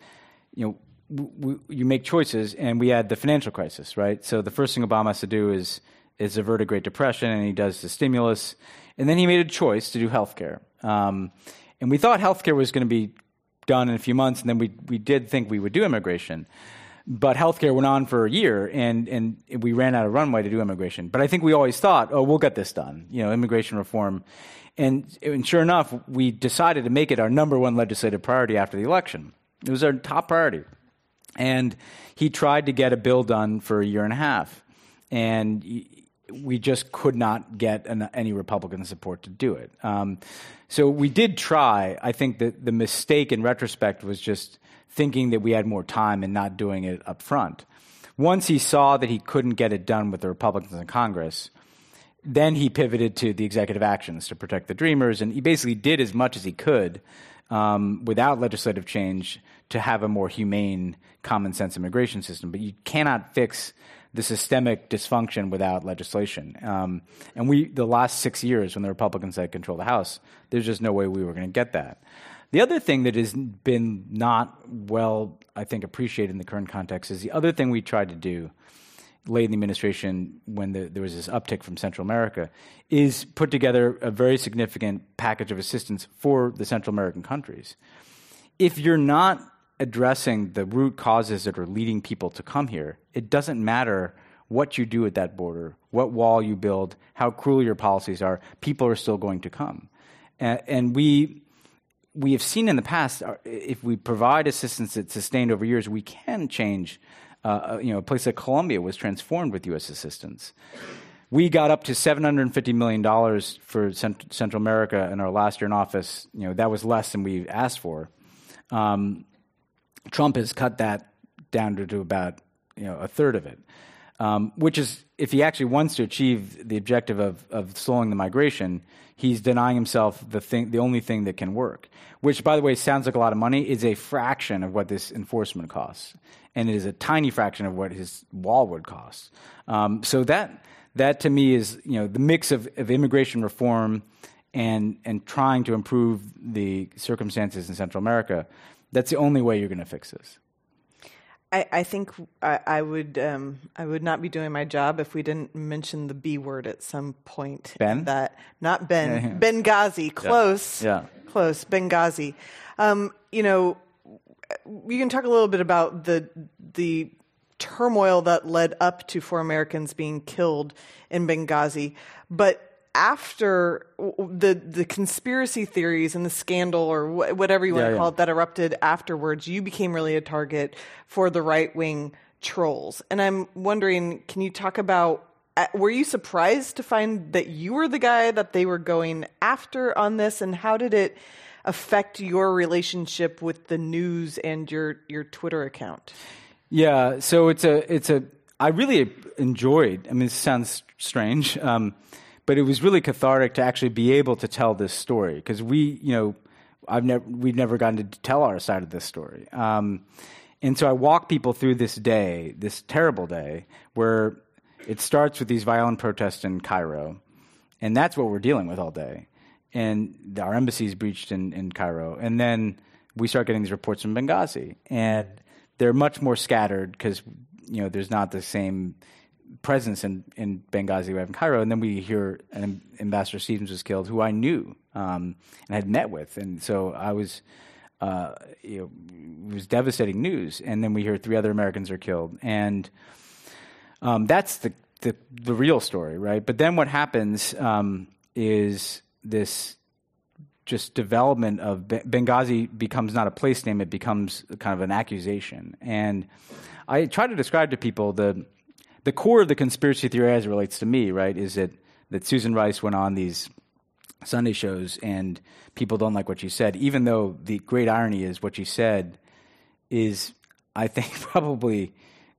S3: you make choices, and we had the financial crisis, right? So the first thing Obama has to do is avert a Great Depression, and he does the stimulus, and then he made a choice to do healthcare. And we thought healthcare was going to be done in a few months, and then we did think we would do immigration. But healthcare went on for a year, and we ran out of runway to do immigration. But I think we always thought, we'll get this done, immigration reform. And sure enough, we decided to make it our number one legislative priority after the election. It was our top priority. And he tried to get a bill done for a year and a half. And we just could not get any Republican support to do it. So we did try. I think that the mistake in retrospect was just thinking that we had more time and not doing it up front. Once he saw that he couldn't get it done with the Republicans in Congress, then he pivoted to the executive actions to protect the Dreamers, and he basically did as much as he could without legislative change to have a more humane, common-sense immigration system. But you cannot fix the systemic dysfunction without legislation. And the last 6 years when the Republicans had control of the House, there's just no way we were going to get that. The other thing that has been not well, I think, appreciated in the current context is the other thing we tried to do late in the administration when there was this uptick from Central America is put together a very significant package of assistance for the Central American countries. If you're not addressing the root causes that are leading people to come here, it doesn't matter what you do at that border, what wall you build, how cruel your policies are, people are still going to come. And we have seen in the past, if we provide assistance that's sustained over years, we can change. A place like Colombia was transformed with U.S. assistance. We got up to $750 million for Central America in our last year in office. That was less than we asked for. Trump has cut that down to about a third of it, which is, if he actually wants to achieve the objective of slowing the migration, he's denying himself the only thing that can work, which, by the way, sounds like a lot of money, is a fraction of what this enforcement costs. And it is a tiny fraction of what his wall would cost. So that to me is the mix of immigration reform and trying to improve the circumstances in Central America. That's the only way you're going to fix this.
S2: I think I would not be doing my job if we didn't mention the B word at some point.
S3: Ben?
S2: Not Ben. Benghazi. Close.
S3: Yeah.
S2: Close. Benghazi. You can talk a little bit about the turmoil that led up to 4 Americans being killed in Benghazi, but after the conspiracy theories and the scandal or whatever you want to call it that erupted afterwards, you became really a target for the right-wing trolls. And I'm wondering, can you talk about, were you surprised to find that you were the guy that they were going after on this? And how did it affect your relationship with the news and your Twitter account?
S3: Yeah, so I really enjoyed, I mean, it sounds strange, but it was really cathartic to actually be able to tell this story, because we've never gotten to tell our side of this story. And so I walk people through this day, this terrible day, where it starts with these violent protests in Cairo, and that's what we're dealing with all day. And our embassy is breached in Cairo. And then we start getting these reports from Benghazi, and they're much more scattered because, there's not the same presence in Benghazi we have in Cairo. And then we hear Ambassador Stevens was killed, who I knew and had met with. And so I was, it was devastating news. And then we hear 3 other Americans are killed. And that's the real story, right? But then what happens is this just development of Benghazi becomes not a place name, it becomes kind of an accusation. And I try to describe to people the core of the conspiracy theory as it relates to me, right, is that Susan Rice went on these Sunday shows and people don't like what she said, even though the great irony is what she said is, I think, probably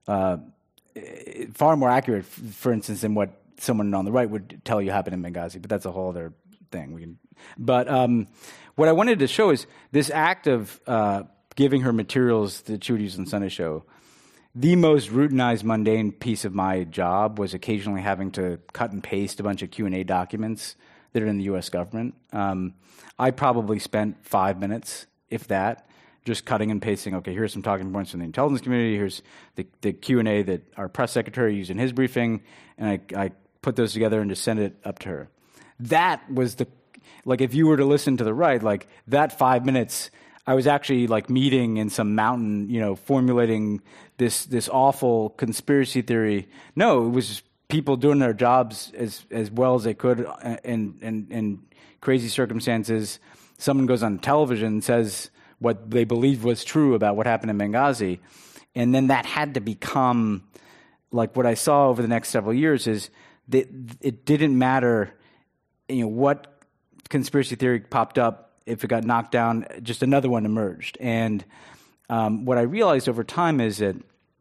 S3: far more accurate, for instance, than what someone on the right would tell you happened in Benghazi, but that's a whole other thing. But what I wanted to show is this act of giving her materials that she would use on Sunday show. The most routinized, mundane piece of my job was occasionally having to cut and paste a bunch of Q&A documents that are in the U.S. government. I probably spent 5 minutes, if that, just cutting and pasting. Okay, here's some talking points from the intelligence community. Here's the Q&A that our press secretary used in his briefing, and I put those together and just sent it up to her. That was if you were to listen to the right, that 5 minutes, I was actually meeting in some mountain, formulating this awful conspiracy theory. No, it was just people doing their jobs as well as they could in crazy circumstances. Someone goes on television and says what they believed was true about what happened in Benghazi. And then that had to become, what I saw over the next several years is that it didn't matter, what conspiracy theory popped up. If it got knocked down, just another one emerged. And what I realized over time is that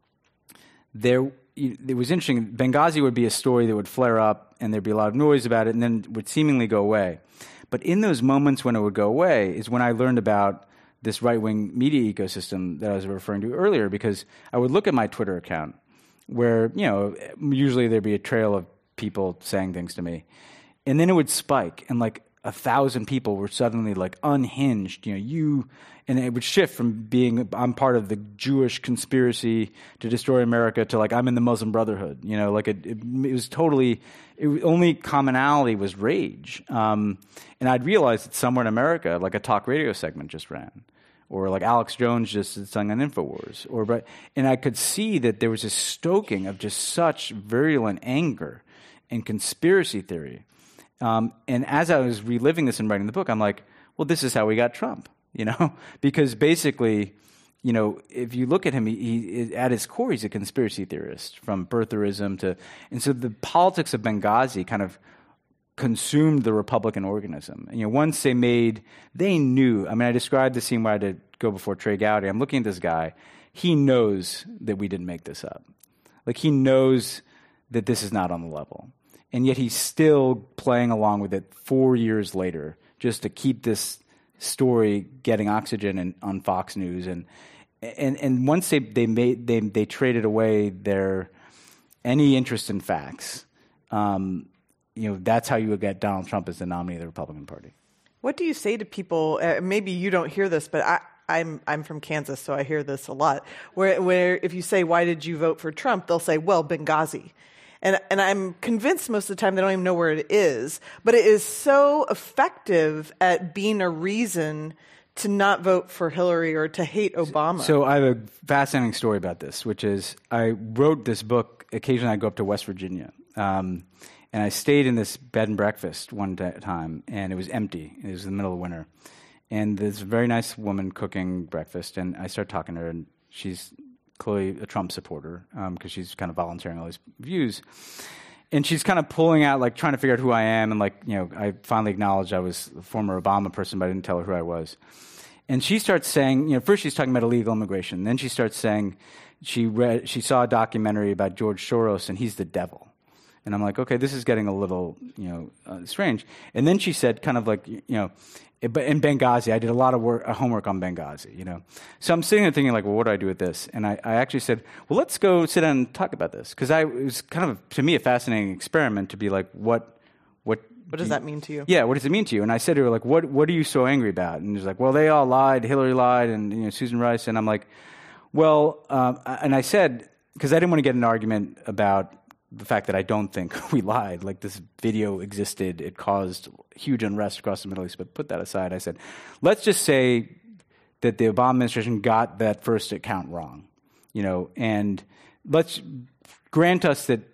S3: it was interesting. Benghazi would be a story that would flare up, and there'd be a lot of noise about it, and then would seemingly go away. But in those moments when it would go away is when I learned about this right-wing media ecosystem that I was referring to earlier, because I would look at my Twitter account where, usually there'd be a trail of people saying things to me. And then it would spike, and 1,000 people were suddenly unhinged, and it would shift from being I'm part of the Jewish conspiracy to destroy America to I'm in the Muslim Brotherhood. It was totally. Only commonality was rage, and I'd realized that somewhere in America, a talk radio segment just ran, or Alex Jones just sang on InfoWars, and I could see that there was a stoking of just such virulent anger and conspiracy theory. And as I was reliving this and writing the book, I'm like, well, this is how we got Trump, because basically, if you look at him, he at his core, he's a conspiracy theorist from birtherism and so the politics of Benghazi kind of consumed the Republican organism. And, once they knew, I described the scene where I had to go before Trey Gowdy. I'm looking at this guy. He knows that we didn't make this up. He knows that this is not on the level. And yet he's still playing along with it 4 years later, just to keep this story getting oxygen on Fox News. And once they traded away any interest in facts, that's how you would get Donald Trump as the nominee of the Republican Party.
S2: What do you say to people? Maybe you don't hear this, but I'm from Kansas, so I hear this a lot. Where if you say, "Why did you vote for Trump?" they'll say, "Well, Benghazi." And I'm convinced most of the time they don't even know where it is. But it is so effective at being a reason to not vote for Hillary or to hate Obama.
S3: So I have a fascinating story about this, which is I wrote this book. Occasionally I go up to West Virginia. And And I stayed in this bed and breakfast one time, and it was empty. It was in the middle of winter. And this very nice woman cooking breakfast, and I started talking to her, and she's clearly a Trump supporter because she's kind of volunteering all these views. And she's kind of pulling out, like, trying to figure out who I am. And, like, I finally acknowledged I was a former Obama person, but I didn't tell her who I was. And she starts saying, first she's talking about illegal immigration. Then she starts saying she saw a documentary about George Soros, and he's the devil. And I'm like, okay, this is getting a little, strange. And then she said, kind of like, in Benghazi, I did a lot of homework on Benghazi, So I'm sitting there thinking, like, well, what do I do with this? And I actually said, well, let's go sit down and talk about this. Because it was kind of, to me, a fascinating experiment to be like, what
S2: does that mean to you?
S3: Yeah, what does it mean to you? And I said to her, like, what are you so angry about? And she's like, well, they all lied. Hillary lied, and Susan Rice. And I'm like, well, and I said, because I didn't want to get an argument about the fact that I don't think we lied. Like, this video existed. It caused huge unrest across the Middle East. But put that aside, I said, let's just say that the Obama administration got that first account wrong, and let's grant us that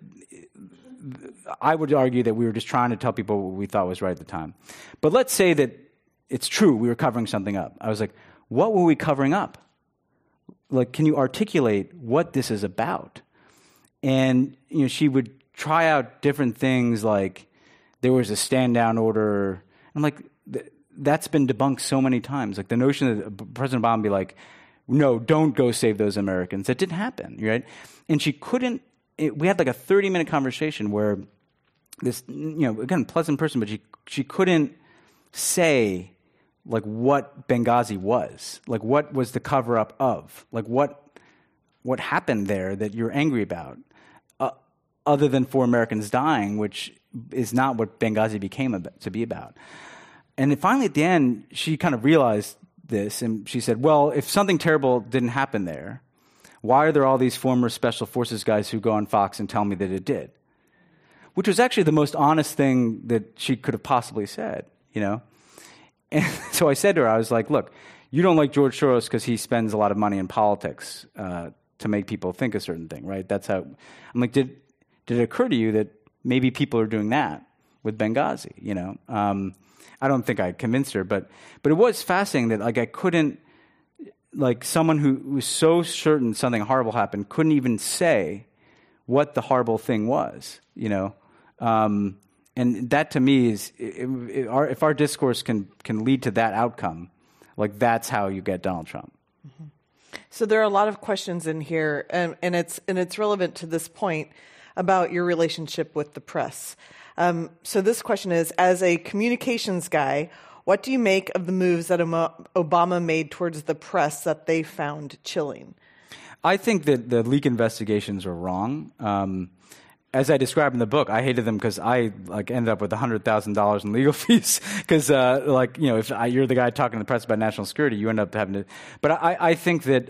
S3: I would argue that we were just trying to tell people what we thought was right at the time. But let's say that it's true, we were covering something up. I was like, what were we covering up? Like, can you articulate what this is about? And, she would try out different things, like there was a stand-down order. I'm like, that's been debunked so many times. Like, the notion that President Obama would be like, no, don't go save those Americans. That didn't happen, right? And she couldn't, we had like a 30-minute conversation where this, again, pleasant person, but she couldn't say, like, what Benghazi was. Like, what was the cover-up of? Like, what happened there that you're angry about? Other than 4 Americans dying, which is not what Benghazi became to be about. And then finally, at the end, she kind of realized this, and she said, well, if something terrible didn't happen there, why are there all these former Special Forces guys who go on Fox and tell me that it did? Which was actually the most honest thing that she could have possibly said, And so I said to her, I was like, look, you don't like George Soros because he spends a lot of money in politics to make people think a certain thing, right? That's how. I'm like, did it occur to you that maybe people are doing that with Benghazi? I don't think I convinced her, but it was fascinating that, like, I couldn't, like, someone who was so certain something horrible happened couldn't even say what the horrible thing was, and that to me is, if our discourse can lead to that outcome, like, that's how you get Donald Trump.
S2: Mm-hmm. So there are a lot of questions in here, and it's relevant to this point about your relationship with the press. So this question is, as a communications guy, what do you make of the moves that Obama made towards the press that they found chilling?
S3: I think that the leak investigations are wrong. As I describe in the book, I hated them because I ended up with $100,000 in legal fees. Because if you're the guy talking to the press about national security, you end up having to. But I think that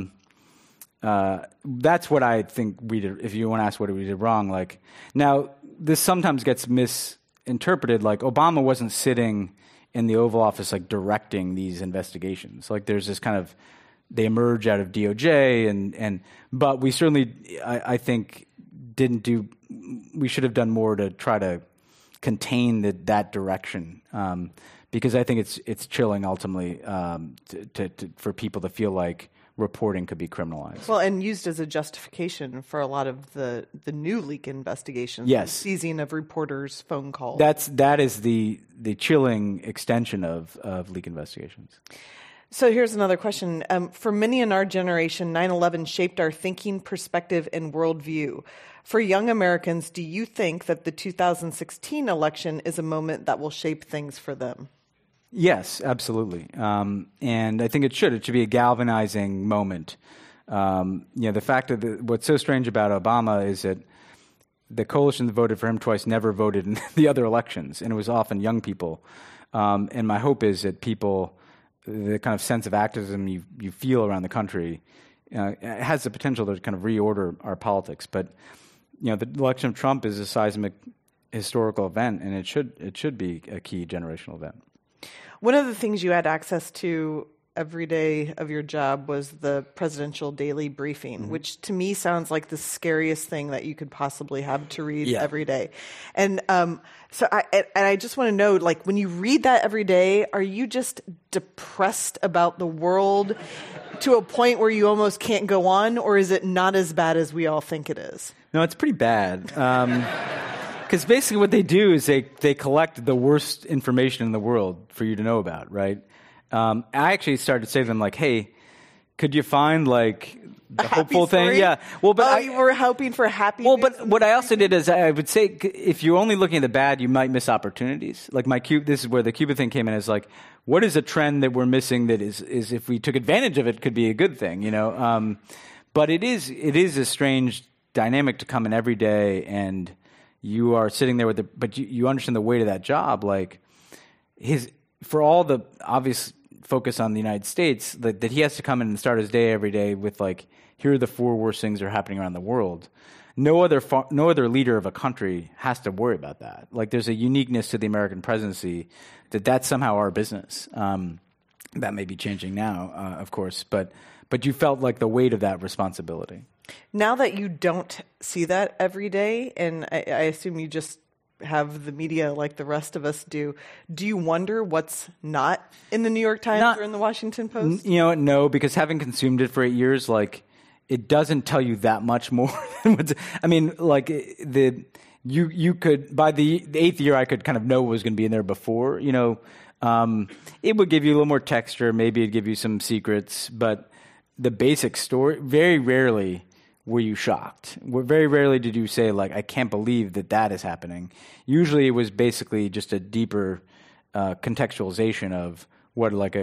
S3: that's what I think we did. If you want to ask what we did wrong, like, now this sometimes gets misinterpreted. Like, Obama wasn't sitting in the Oval Office, like, directing these investigations. Like, there's this kind of, they emerge out of DOJ, but we certainly, I think, we should have done more to try to contain that direction, because I think it's chilling ultimately for people to feel like reporting could be criminalized.
S2: Well, and used as a justification for a lot of the new leak investigations.
S3: Yes.
S2: The seizing of reporters' phone calls.
S3: That is the chilling extension of leak investigations.
S2: So here's another question. For many in our generation, 9/11 shaped our thinking, perspective, and worldview. For young Americans, do you think that the 2016 election is a moment that will shape things for them?
S3: Yes, absolutely. And I think it should. It should be a galvanizing moment. The fact that what's so strange about Obama is that the coalition that voted for him twice never voted in the other elections, and it was often young people. And my hope is that people, the kind of sense of activism you feel around the country, has the potential to kind of reorder our politics. But the election of Trump is a seismic historical event, and it should be a key generational event.
S2: One of the things you had access to every day of your job was the presidential daily briefing, which to me sounds like the scariest thing that you could possibly have to read every day. And so I just want to know, like, when you read that every day, are you just depressed about the world to a point where you almost can't go on, or is it not as bad as we all think it is?
S3: No, it's pretty bad. Because basically what they do is they collect the worst information in the world for you to know about, right? I actually started to say to them, like, hey, could you find, like, the hopeful thing? Yeah.
S2: Well, but you were hoping for happy news.
S3: Well, but what I also did is I would say if you're only looking at the bad, you might miss opportunities. Like this is where the Cuba thing came in, is like, what is a trend that we're missing that is if we took advantage of it, could be a good thing, you know? But it is a strange dynamic to come in every day, and you are sitting there but you understand the weight of that job. Like for all the obvious focus on the United States, that he has to come in and start his day every day with, like, here are the 4 worst things that are happening around the world. No other leader of a country has to worry about that. Like, there's a uniqueness to the American presidency that's somehow our business. That may be changing now, of course, but you felt like the weight of that responsibility.
S2: Now that you don't see that every day, and I assume you just have the media like the rest of us do you wonder what's not in the New York Times or in the Washington Post?
S3: You know, no, because having consumed it for 8 years, like, it doesn't tell you that much more than what's, I mean, like, you could, by the 8th year, I could kind of know what was going to be in there before, you know. It would give you a little more texture, maybe it'd give you some secrets, but the basic story, very rarely were you shocked. Very rarely did you say, like, I can't believe that is happening. Usually it was basically just a deeper contextualization of what, like,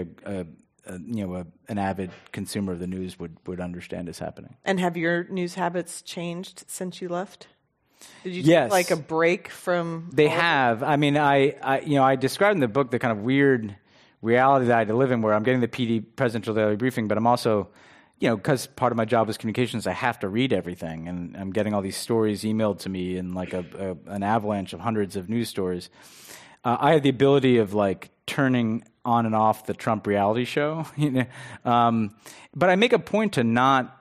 S3: an avid consumer of the news would understand is happening.
S2: And have your news habits changed since you left? Did you
S3: take,
S2: like, a break from?
S3: They have. I mean, I described in the book the kind of weird reality that I had to live in, where I'm getting the PD presidential daily briefing, but I'm also, you know, because part of my job is communications, I have to read everything, and I'm getting all these stories emailed to me in, like, an avalanche of hundreds of news stories. I have the ability of, like, turning on and off the Trump reality show, you know, but I make a point to not,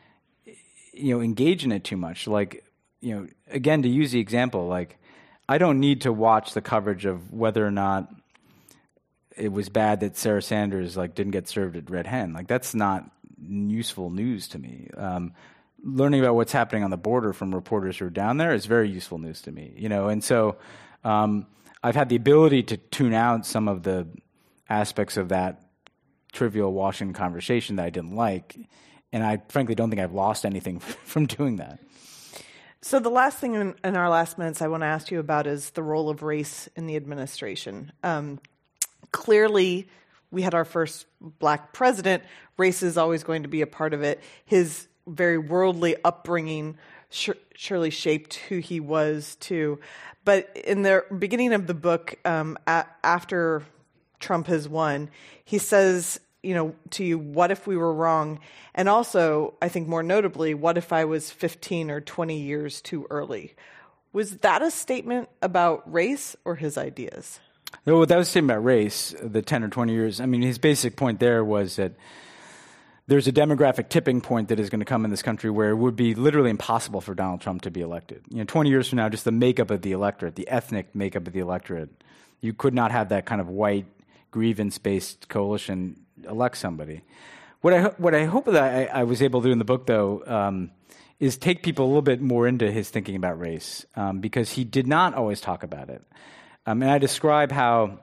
S3: you know, engage in it too much. Like, you know, again, to use the example, like, I don't need to watch the coverage of whether or not it was bad that Sarah Sanders, like, didn't get served at Red Hen. Like, that's not useful news to me. Learning about what's happening on the border from reporters who are down there is very useful news to me, you know. And so I've had the ability to tune out some of the aspects of that trivial Washington conversation that I didn't like, and I frankly don't think I've lost anything from doing that.
S2: So the last thing in our last minutes I want to ask you about is the role of race in the administration. Clearly, we had our first black president. Race is always going to be a part of it. His very worldly upbringing surely shaped who he was, too. But in the beginning of the book, after Trump has won, he says, you know, to you, what if we were wrong? And also, I think more notably, what if I was 15 or 20 years too early? Was that a statement about race or his ideas?
S3: No, that was a statement about race, the 10 or 20 years. I mean, his basic point there was that there's a demographic tipping point that is going to come in this country where it would be literally impossible for Donald Trump to be elected. You know, 20 years from now, just the makeup of the electorate, the ethnic makeup of the electorate, you could not have that kind of white grievance-based coalition elect somebody. What I hope that I was able to do in the book, though, is take people a little bit more into his thinking about race, because he did not always talk about it. And I describe how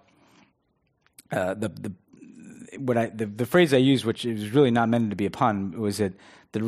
S3: the phrase I used, which is really not meant to be a pun, was that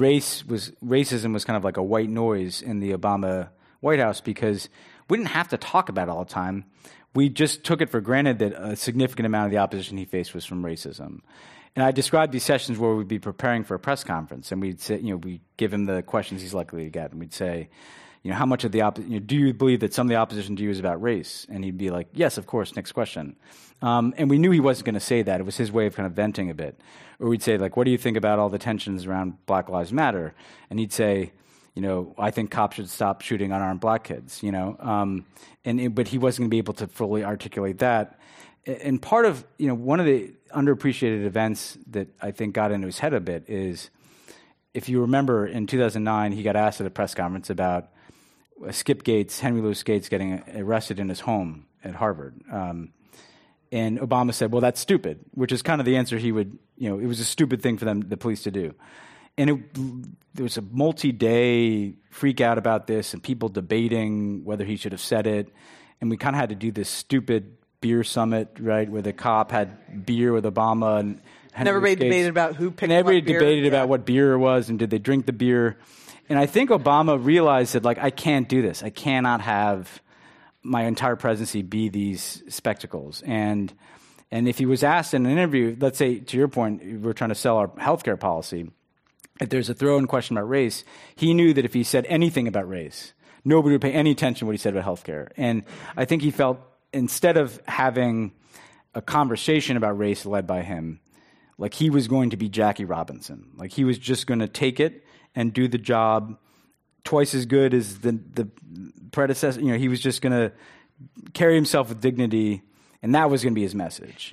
S3: racism was kind of like a white noise in the Obama White House, because we didn't have to talk about it all the time. We just took it for granted that a significant amount of the opposition he faced was from racism. And I described these sessions where we'd be preparing for a press conference, and we'd say, you know, we'd give him the questions he's likely to get, and we'd say, you know, how much of the do you believe that some of the opposition to you is about race? And he'd be like, yes, of course, next question. And we knew he wasn't going to say that. It was his way of kind of venting a bit. Or we'd say, like, what do you think about all the tensions around Black Lives Matter? And he'd say, you know, I think cops should stop shooting unarmed black kids, you know. But he wasn't going to be able to fully articulate that. And part of, you know, one of the underappreciated events that I think got into his head a bit is, if you remember, in 2009, he got asked at a press conference about Henry Louis Gates getting arrested in his home at Harvard. And Obama said, well, that's stupid, which is kind of the answer he would, it was a stupid thing for the police to do. And there was a multi-day freak out about this and people debating whether he should have said it. And we kind of had to do this stupid beer summit, right, where the cop had beer with Obama and
S2: everybody debated about who picked what beer.
S3: And everybody debated about what beer was and did they drink the beer. And I think Obama realized that, I can't do this. I cannot have my entire presidency be these spectacles. And if he was asked in an interview, let's say, to your point, we're trying to sell our healthcare policy, if there's a throw-in question about race, he knew that if he said anything about race, nobody would pay any attention to what he said about healthcare. And I think he felt, instead of having a conversation about race led by him, he was going to be Jackie Robinson. He was just going to take it and do the job twice as good as the predecessor. He was just going to carry himself with dignity, and that was going to be his message.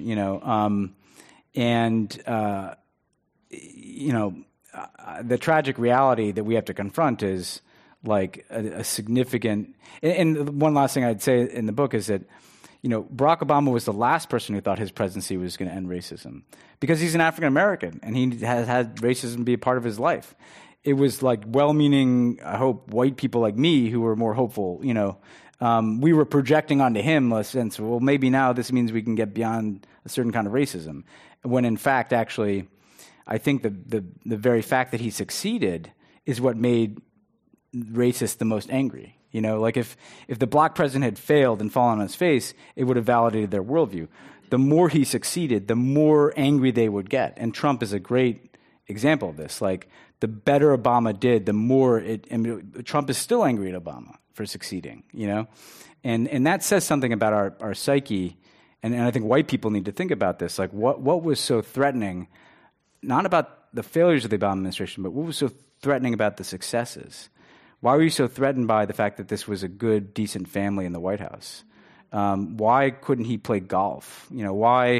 S3: The tragic reality that we have to confront is a significant. And one last thing I'd say in the book is that, Barack Obama was the last person who thought his presidency was going to end racism, because he's an African American and he has had racism be a part of his life. It was well-meaning, I hope, white people like me who were more hopeful. We were projecting onto him a sense, well, maybe now this means we can get beyond a certain kind of racism, when in fact, actually, I think the very fact that he succeeded is what made racists the most angry. If the black president had failed and fallen on his face, it would have validated their worldview. The more he succeeded, the more angry they would get. And Trump is a great example of this. The better Obama did, the more Trump is still angry at Obama for succeeding, And that says something about our psyche. And I think white people need to think about this. What was so threatening, not about the failures of the Obama administration, but what was so threatening about the successes? Why were you so threatened by the fact that this was a good, decent family in the White House? Why couldn't he play golf? Why?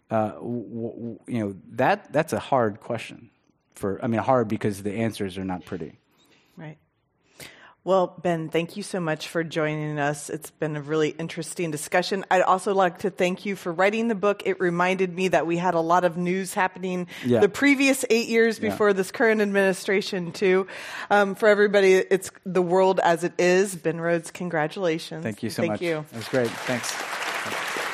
S3: That's a hard question. Hard because the answers are not pretty.
S2: Right. Well, Ben, thank you so much for joining us. It's been a really interesting discussion. I'd also like to thank you for writing the book. It reminded me that we had a lot of news happening the previous 8 years before this current administration, too. For everybody, it's the world as it is. Ben Rhodes, congratulations.
S3: Thank you so much.
S2: Thank you.
S3: It was great. Thanks.